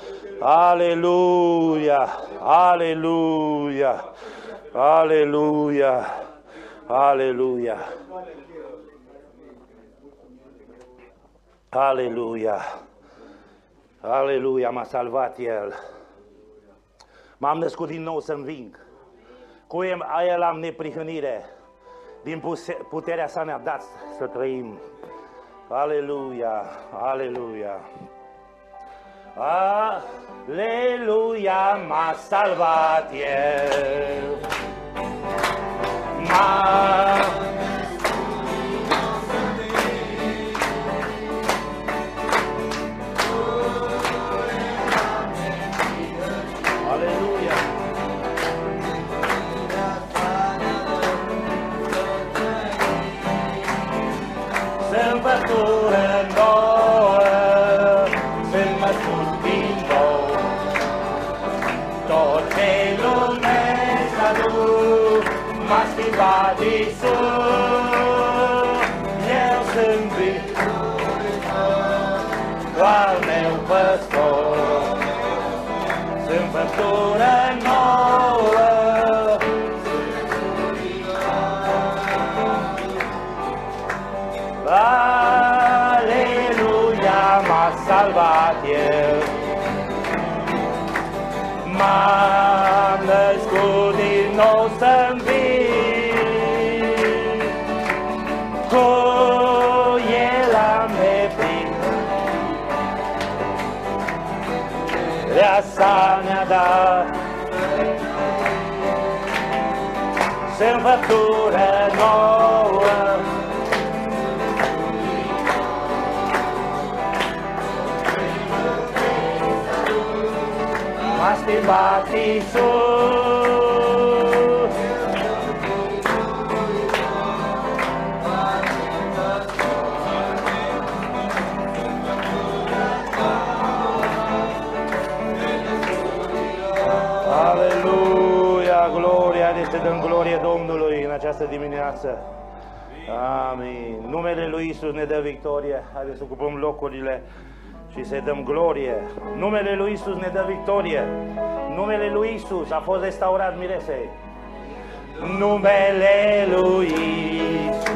Aleluia! Aleluia! Aleluia! Aleluia! Aleluia! Aleluia! M-a salvat El! M-am născut din nou să înving. Cu El am neprihănire. Din puterea sa ne-a dat să trăim. Aleluia, aleluia. Aleluia, m-a salvat El. M-a... Sărbătură nouă, sunt născut din nou. Tot ce lumea adus m-a schimbat Iisus. Eu sunt al meu păstor. Sărbătură nouă, aleluia, m-a salvat El. M-am născut din nou să-mi vin. Cu El am neprit. Viața ne-a dat sărbătură nouă. M-a schimbat Iisus. Aleluia, gloria, deci te dăm glorie Domnului în această dimineață. Amin. Numele Lui Iisus ne dă victorie. Haideți să ocupăm locurile și să-i dăm glorie. Numele Lui Iisus ne dă victorie. Numele Lui Iisus a fost restaurat, miresei. Numele Lui Iisus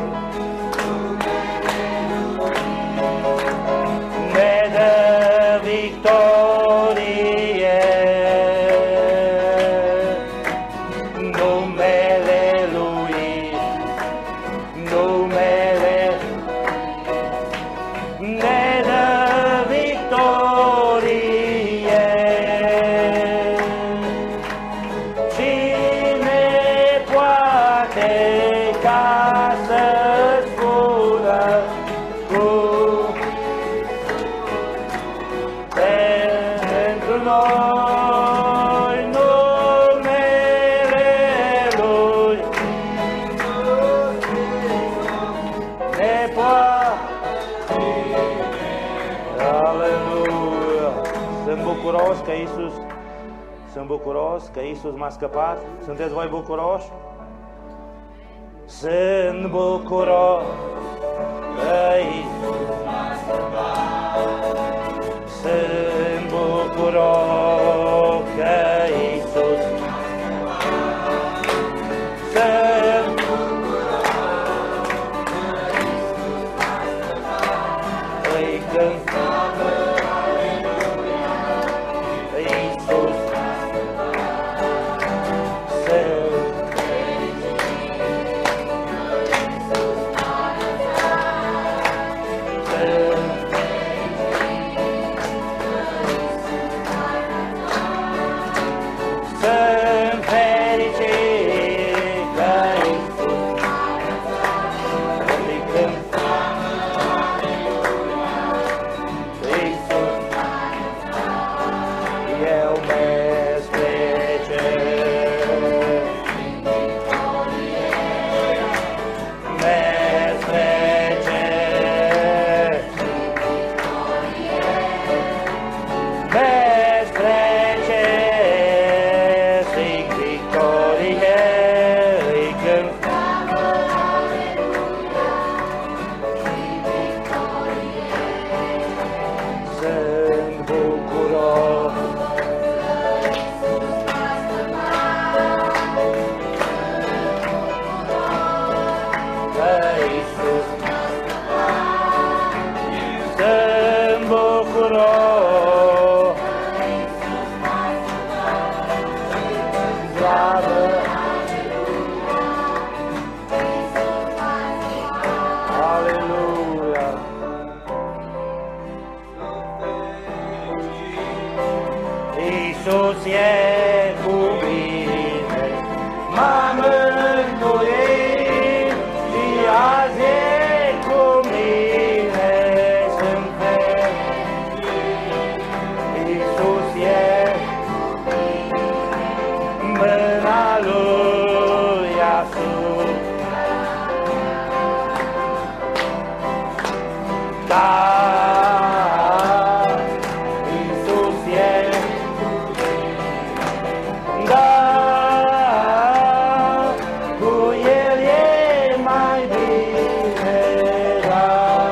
ne dă victorie. Numele Lui, numele ne dă victorie. Cine poate ca să spună cu pentru noi numele Lui ne poate. Aleluia! Sunt bucuros că Iisus, sunt bucuros că Iisus m-a scăpat. Sunteți voi bucuroși? Sunt bucuros că Iisus m-a scăpat. Sunt bucuros că Iisus m-a scăpat. Sunt bucuros cânt Iisus sunt fericit că Iisus îi cânt Iisus, eu merg spre cer, merg spre cer, merg spre cer, strig victorie, îi cânt. Sunt bucuros că Iisus, sunt bucuros, slavă, aleluia. Iisus e cu mine, m-a mântuit și azi e cu mine, sunt fericit. Iisus e mâna lui sus. Da, Iisus e, da, cu El e mai bine, da.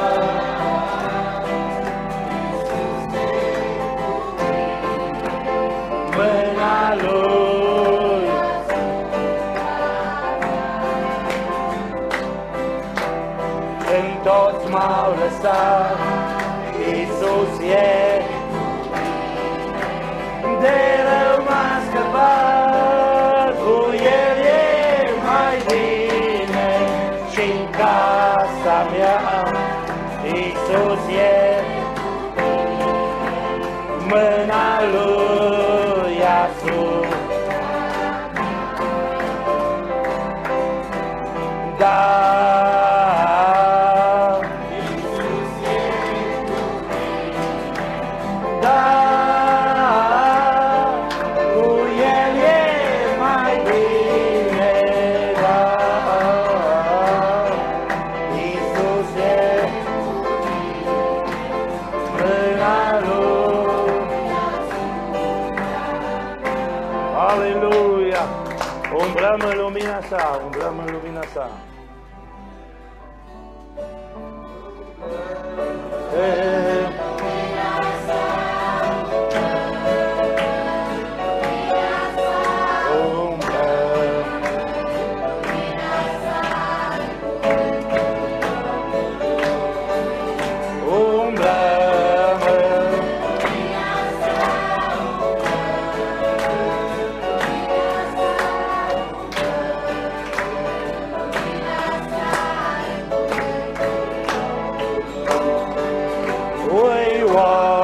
Mâna lui, când toți m-au lăsat, Iisus e, de rău m-a scăpat, cu El e mai bine și-n casa mea, Iisus e, mâna lui sus. Da, da, cu El e mai bine, da. Iisus e mâna lui. Aleluia! Umblăm în lumina sa, umblăm în lumina sa. We want